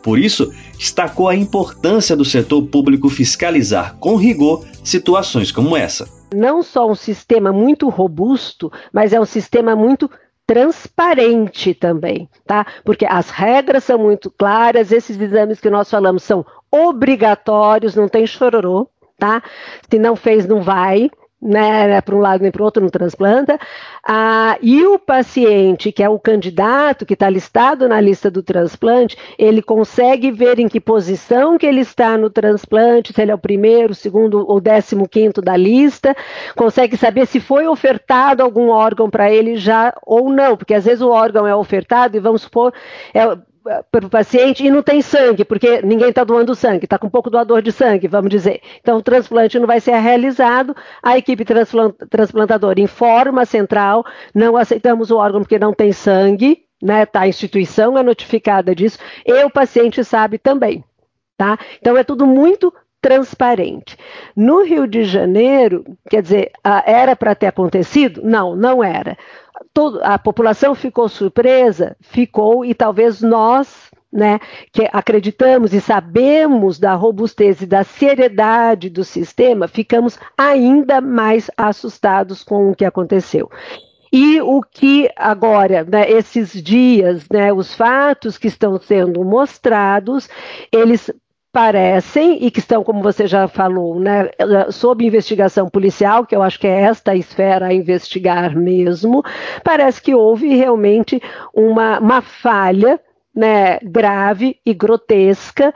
Por isso, destacou a importância do setor público fiscalizar com rigor situações como essa. Não só um sistema muito robusto, mas é um sistema muito transparente também, tá? Porque as regras são muito claras, esses exames que nós falamos são obrigatórios, não tem chororô, tá? Se não fez, não vai, né, para um lado nem para o outro, não transplanta. E o paciente, que é o candidato, que está listado na lista do transplante, ele consegue ver em que posição que ele está no transplante, se ele é o primeiro, o segundo ou 15º da lista, consegue saber se foi ofertado algum órgão para ele já ou não, porque às vezes o órgão é ofertado e vamos supor... para o paciente e não tem sangue, porque ninguém está doando sangue, está com pouco doador de sangue, vamos dizer. Então o transplante não vai ser realizado, a equipe transplantadora informa a central, não aceitamos o órgão porque não tem sangue, né? Tá, a instituição é notificada disso, e o paciente sabe também, tá? Então é tudo muito transparente. No Rio de Janeiro, quer dizer, era para ter acontecido? Não, não era. A população ficou surpresa? Ficou, e talvez nós, né, que acreditamos e sabemos da robustez e da seriedade do sistema, ficamos ainda mais assustados com o que aconteceu. E o que agora, né, esses dias, né, os fatos que estão sendo mostrados, eles parecem, e que estão, como você já falou, né, sob investigação policial, que eu acho que é esta esfera a investigar mesmo, parece que houve realmente uma falha, né, grave e grotesca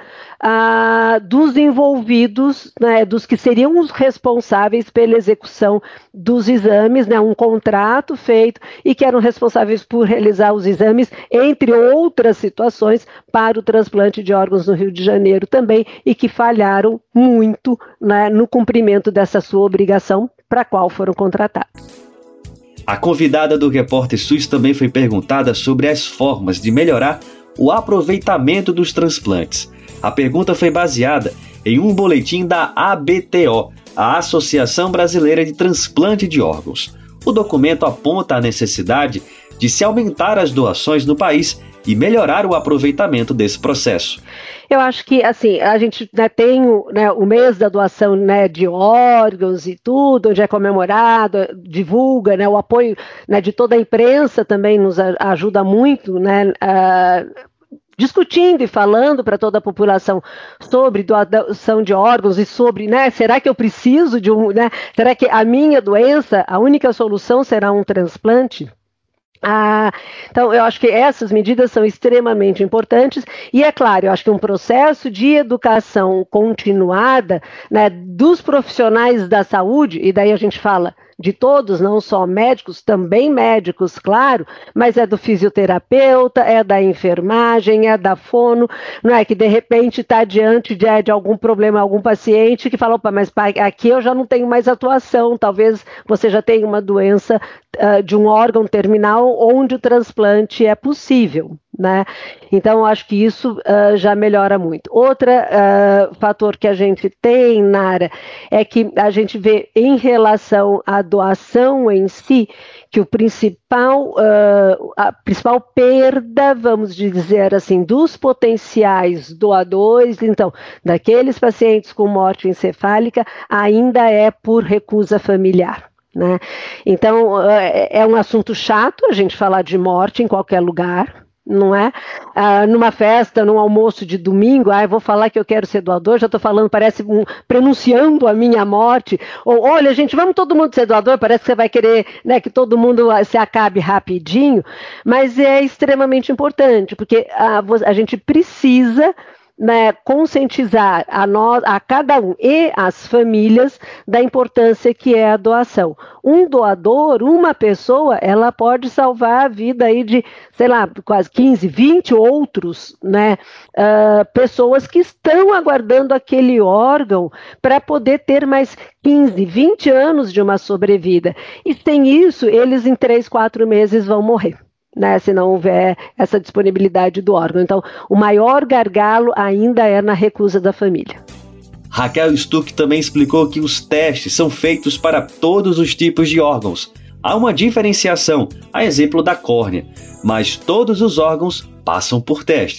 dos envolvidos, né, dos que seriam os responsáveis pela execução dos exames, né, um contrato feito e que eram responsáveis por realizar os exames, entre outras situações, para o transplante de órgãos no Rio de Janeiro também, e que falharam muito, né, no cumprimento dessa sua obrigação para a qual foram contratados. A convidada do Repórter SUS também foi perguntada sobre as formas de melhorar o aproveitamento dos transplantes. A pergunta foi baseada em um boletim da ABTO, a Associação Brasileira de Transplante de Órgãos. O documento aponta a necessidade de se aumentar as doações no país e melhorar o aproveitamento desse processo. Eu acho que, assim, a gente, né, tem o mês da doação, né, de órgãos e tudo, onde é comemorado, divulga, né, o apoio, né, de toda a imprensa também nos ajuda muito, né, discutindo e falando para toda a população sobre doação de órgãos e sobre, né, será que eu preciso de né, será que a minha doença, a única solução será um transplante? Então, eu acho que essas medidas são extremamente importantes e, é claro, eu acho que um processo de educação continuada, né, dos profissionais da saúde, e daí a gente fala de todos, não só médicos, também médicos, claro, mas é do fisioterapeuta, é da enfermagem, é da fono, não é que de repente está diante de algum problema, algum paciente que fala, opa, mas aqui eu já não tenho mais atuação, talvez você já tenha uma doença de um órgão terminal onde o transplante é possível, né? Então, acho que isso já melhora muito. Outro fator que a gente tem, Nara, é que a gente vê em relação à doação em si, que a principal perda, vamos dizer assim, dos potenciais doadores, então, daqueles pacientes com morte encefálica, ainda é por recusa familiar. Né? Então, é um assunto chato a gente falar de morte em qualquer lugar, não é? Numa festa, num almoço de domingo, eu vou falar que eu quero ser doador, já estou falando, parece pronunciando a minha morte, ou olha, gente, vamos todo mundo ser doador, parece que você vai querer, né, que todo mundo se acabe rapidinho, mas é extremamente importante, porque a gente precisa, né, conscientizar a cada um e as famílias da importância que é a doação. Um doador, uma pessoa, ela pode salvar a vida aí de, sei lá, quase 15, 20 outros, né, pessoas que estão aguardando aquele órgão para poder ter mais 15, 20 anos de uma sobrevida. E sem isso, eles em 3, 4 meses vão morrer, né, se não houver essa disponibilidade do órgão. Então, o maior gargalo ainda é na recusa da família. Raquel Stuck também explicou que os testes são feitos para todos os tipos de órgãos. Há uma diferenciação, a exemplo da córnea, mas todos os órgãos passam por testes.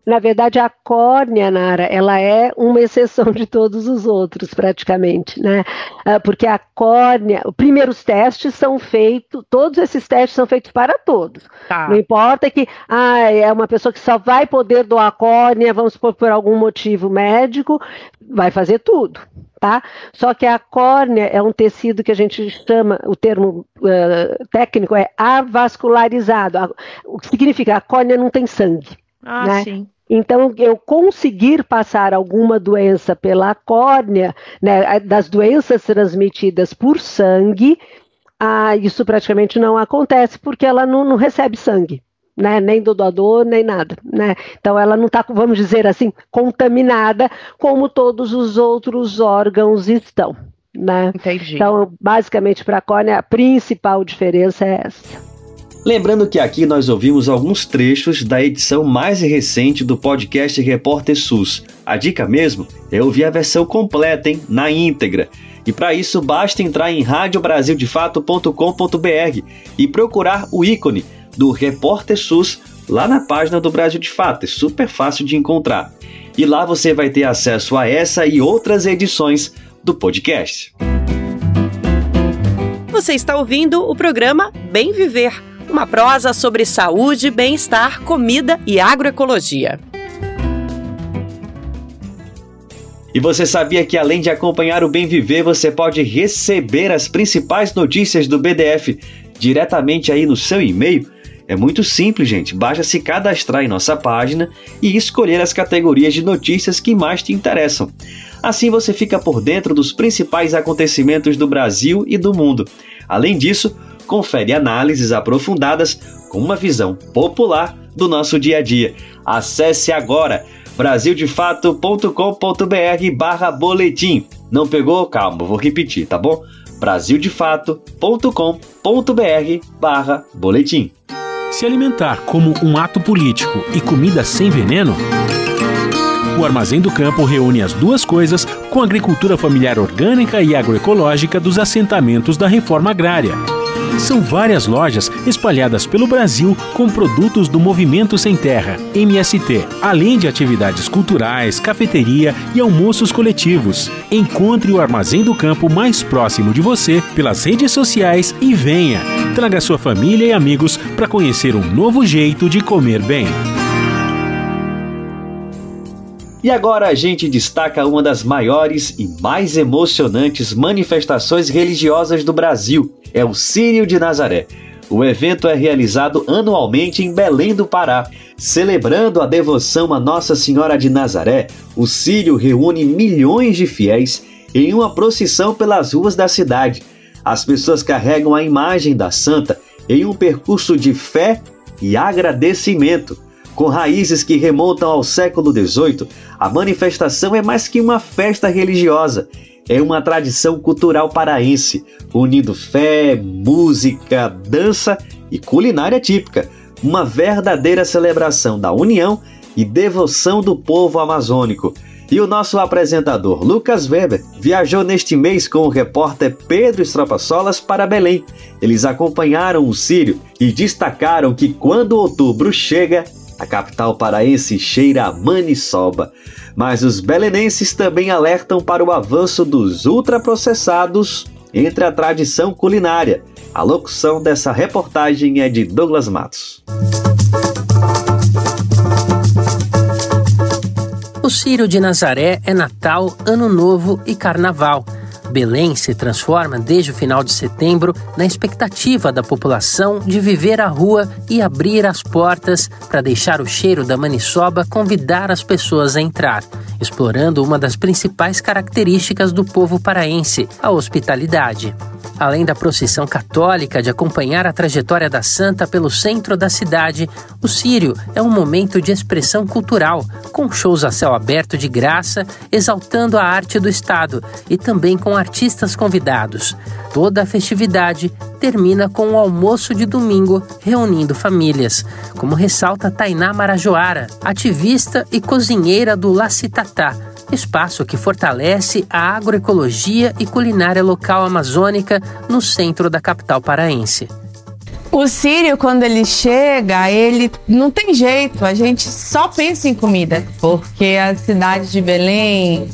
Na verdade, a córnea, Nara, ela é uma exceção de todos os outros, praticamente, né? Porque a córnea, os primeiros testes são feitos, todos esses testes são feitos para todos. Tá. Não importa que é uma pessoa que só vai poder doar córnea, vamos supor, por algum motivo médico, vai fazer tudo, tá? Só que a córnea é um tecido que a gente chama, o termo técnico é avascularizado. O que significa? A córnea não tem sangue. Né? Sim. Então, eu conseguir passar alguma doença pela córnea, né, das doenças transmitidas por sangue, isso praticamente não acontece, porque ela não recebe sangue, né, nem do doador, nem nada. Né? Então, ela não está, vamos dizer assim, contaminada como todos os outros órgãos estão. Né? Entendi. Então, basicamente, para a córnea, a principal diferença é essa. Lembrando que aqui nós ouvimos alguns trechos da edição mais recente do podcast Repórter SUS. A dica mesmo é ouvir a versão completa, na íntegra. E para isso basta entrar em radiobrasildefato.com.br e procurar o ícone do Repórter SUS lá na página do Brasil de Fato. É super fácil de encontrar. E lá você vai ter acesso a essa e outras edições do podcast. Você está ouvindo o programa Bem Viver, uma prosa sobre saúde, bem-estar, comida e agroecologia. E você sabia que além de acompanhar o Bem Viver, você pode receber as principais notícias do BDF diretamente aí no seu e-mail? É muito simples, gente. Basta se cadastrar em nossa página e escolher as categorias de notícias que mais te interessam. Assim você fica por dentro dos principais acontecimentos do Brasil e do mundo. Além disso, confere análises aprofundadas com uma visão popular do nosso dia a dia. Acesse agora brasildefato.com.br/boletim. Não pegou? Calma, vou repetir, tá bom? brasildefato.com.br/boletim. Se alimentar como um ato político e comida sem veneno? O Armazém do Campo reúne as duas coisas com a agricultura familiar orgânica e agroecológica dos assentamentos da reforma agrária. São várias lojas espalhadas pelo Brasil com produtos do Movimento Sem Terra, MST, além de atividades culturais, cafeteria e almoços coletivos. Encontre o Armazém do Campo mais próximo de você pelas redes sociais e venha. Traga sua família e amigos para conhecer um novo jeito de comer bem. E agora a gente destaca uma das maiores e mais emocionantes manifestações religiosas do Brasil. É o Círio de Nazaré. O evento é realizado anualmente em Belém do Pará. Celebrando a devoção a Nossa Senhora de Nazaré, o Círio reúne milhões de fiéis em uma procissão pelas ruas da cidade. As pessoas carregam a imagem da santa em um percurso de fé e agradecimento. Com raízes que remontam ao século XVIII, a manifestação é mais que uma festa religiosa. É uma tradição cultural paraense, unindo fé, música, dança e culinária típica. Uma verdadeira celebração da união e devoção do povo amazônico. E o nosso apresentador Lucas Weber viajou neste mês com o repórter Pedro Estropaçolas para Belém. Eles acompanharam o Círio e destacaram que quando outubro chega, a capital paraense cheira a maniçoba. Mas os belenenses também alertam para o avanço dos ultraprocessados entre a tradição culinária. A locução dessa reportagem é de Douglas Matos. O Círio de Nazaré é Natal, Ano Novo e Carnaval. Belém se transforma desde o final de setembro na expectativa da população de viver a rua e abrir as portas para deixar o cheiro da maniçoba convidar as pessoas a entrar, explorando uma das principais características do povo paraense, a hospitalidade. Além da procissão católica de acompanhar a trajetória da santa pelo centro da cidade, o Círio é um momento de expressão cultural, com shows a céu aberto de graça, exaltando a arte do estado e também com artistas convidados. Toda a festividade termina com o almoço de domingo, reunindo famílias, como ressalta Tainá Marajoara, ativista e cozinheira do Lacitatá, espaço que fortalece a agroecologia e culinária local amazônica no centro da capital paraense. O sírio, quando ele chega, ele não tem jeito, a gente só pensa em comida, porque a cidade de Belém,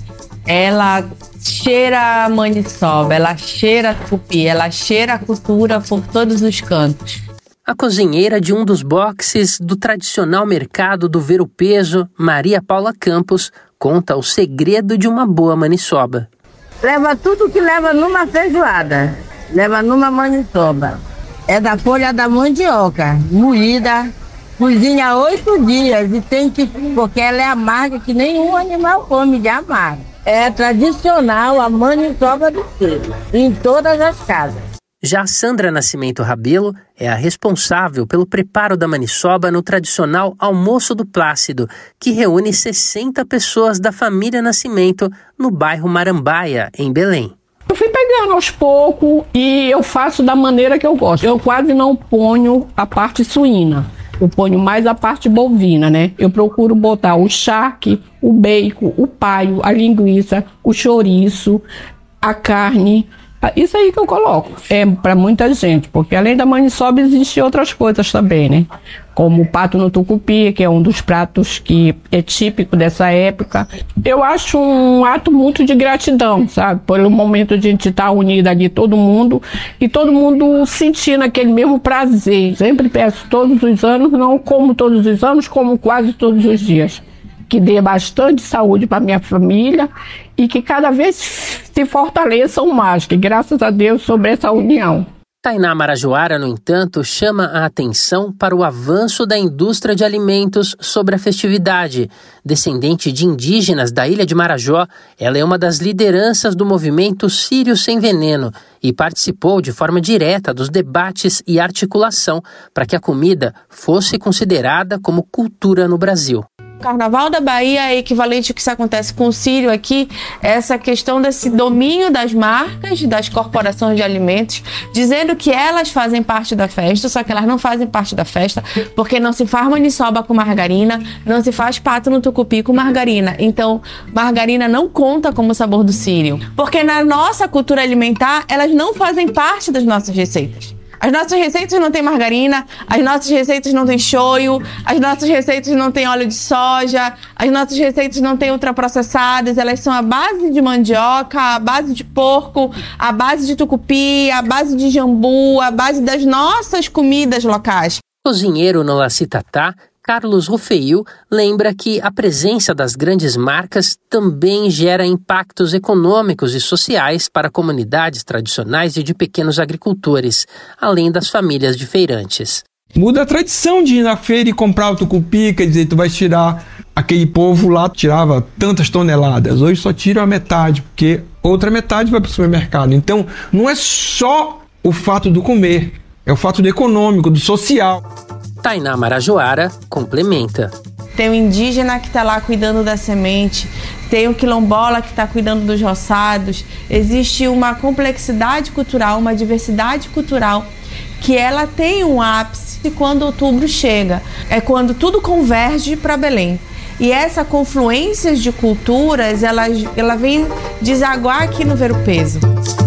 ela cheira a maniçoba, ela cheira a tucupi, ela cheira a cultura por todos os cantos. A cozinheira de um dos boxes do tradicional mercado do Ver-o-Peso, Maria Paula Campos, conta o segredo de uma boa maniçoba. Leva tudo que leva numa feijoada, leva numa maniçoba. É da folha da mandioca, moída, cozinha 8 dias e tem que, porque ela é amarga que nenhum animal come de amarga. É tradicional a maniçoba do sírio, em todas as casas. Já a Sandra Nascimento Rabelo é a responsável pelo preparo da maniçoba no tradicional Almoço do Plácido, que reúne 60 pessoas da família Nascimento no bairro Marambaia, em Belém. Eu fui pegando aos poucos e eu faço da maneira que eu gosto. Eu quase não ponho a parte suína. Eu ponho mais a parte bovina, né? Eu procuro botar o charque, o bacon, o paio, a linguiça, o chouriço, a carne. Isso aí que eu coloco. É para muita gente, porque além da maniçoba existem outras coisas também, né? Como o pato no tucupi, que é um dos pratos que é típico dessa época. Eu acho um ato muito de gratidão, sabe? Pelo momento de a gente estar unido ali, todo mundo, e todo mundo sentindo aquele mesmo prazer. Sempre peço todos os anos, não como todos os anos, como quase todos os dias. Que dê bastante saúde para minha família e que cada vez se fortaleçam mais, que graças a Deus sobre essa união. Tainá Marajoara, no entanto, chama a atenção para o avanço da indústria de alimentos sobre a festividade. Descendente de indígenas da ilha de Marajó, ela é uma das lideranças do movimento Sírio Sem Veneno e participou de forma direta dos debates e articulação para que a comida fosse considerada como cultura no Brasil. O Carnaval da Bahia é equivalente ao que acontece com o sírio aqui, essa questão desse domínio das marcas, das corporações de alimentos, dizendo que elas fazem parte da festa, só que elas não fazem parte da festa, porque não se faz maniçoba com margarina, não se faz pato no tucupi com margarina. Então, margarina não conta como sabor do sírio, porque na nossa cultura alimentar, elas não fazem parte das nossas receitas. As nossas receitas não têm margarina, as nossas receitas não têm shoyu, as nossas receitas não têm óleo de soja, as nossas receitas não têm ultraprocessadas, elas são à base de mandioca, à base de porco, à base de tucupi, à base de jambu, à base das nossas comidas locais. Cozinheiro no Lacitatá, Carlos Rufeil lembra que a presença das grandes marcas também gera impactos econômicos e sociais para comunidades tradicionais e de pequenos agricultores, além das famílias de feirantes. Muda a tradição de ir na feira e comprar o tucupi, quer dizer, tu vai tirar, aquele povo lá tirava tantas toneladas, hoje só tira a metade, porque outra metade vai para o supermercado. Então, não é só o fato do comer, é o fato do econômico, do social. Tainá Marajoara complementa. Tem o indígena que está lá cuidando da semente, tem o quilombola que está cuidando dos roçados. Existe uma complexidade cultural, uma diversidade cultural, que ela tem um ápice quando outubro chega. É quando tudo converge para Belém. E essa confluência de culturas, ela vem desaguar aqui no Ver-o-Peso.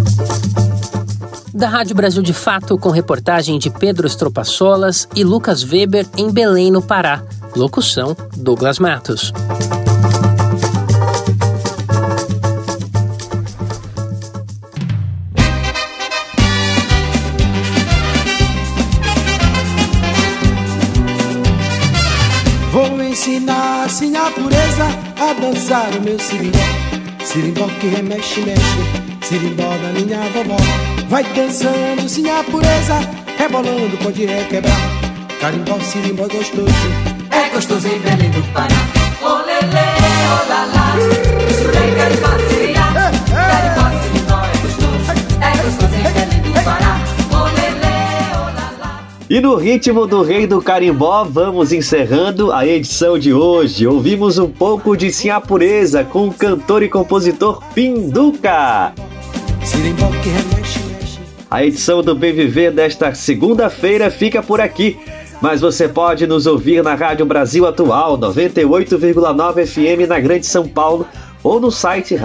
Da Rádio Brasil de Fato, com reportagem de Pedro Estropaçolas e Lucas Weber, em Belém, no Pará. Locução, Douglas Matos. Vou ensinar assim a pureza a dançar o meu sirimbó. Sirimbó que remexe, mexe, sirimbó da minha vovó. Vai dançando sim a pureza, rebolando pode requebrar. Carimbó, sirimbó gostoso, é gostoso em Belém do Pará. Olelê, olalá, misturei carimbó, siriá. Carimbó, sirimbó é gostoso em Belém do Pará. Olelê, olalá. E no ritmo do Rei do Carimbó, vamos encerrando a edição de hoje. Ouvimos um pouco de Sim a Pureza com o cantor e compositor Pinduca. Sirimbó que remexe. A edição do Bem Viver desta segunda-feira fica por aqui, mas você pode nos ouvir na Rádio Brasil Atual, 98,9 FM na Grande São Paulo ou no site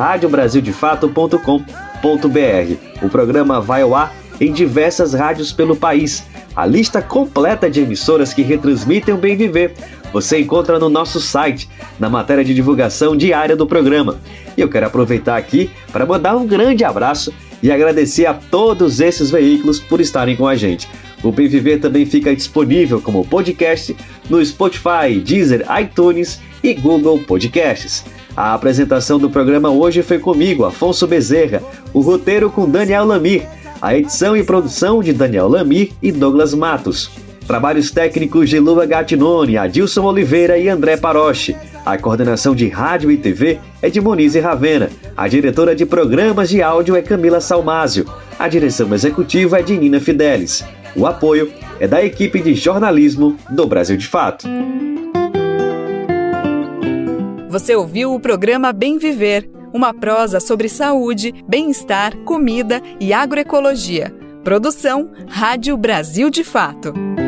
radiobrasildefato.com.br. O programa vai ao ar em diversas rádios pelo país. A lista completa de emissoras que retransmitem o Bem Viver você encontra no nosso site, na matéria de divulgação diária do programa. E eu quero aproveitar aqui para mandar um grande abraço e agradecer a todos esses veículos por estarem com a gente. O Bem Viver também fica disponível como podcast no Spotify, Deezer, iTunes e Google Podcasts. A apresentação do programa hoje foi comigo, Afonso Bezerra, o roteiro com Daniel Lamir, a edição e produção de Daniel Lamir e Douglas Matos. Trabalhos técnicos de Lua Gattinone, Adilson Oliveira e André Paroche. A coordenação de rádio e TV é de Monize Ravena. A diretora de programas de áudio é Camila Salmásio. A direção executiva é de Nina Fidelis. O apoio é da equipe de jornalismo do Brasil de Fato. Você ouviu o programa Bem Viver, uma prosa sobre saúde, bem-estar, comida e agroecologia. Produção Rádio Brasil de Fato.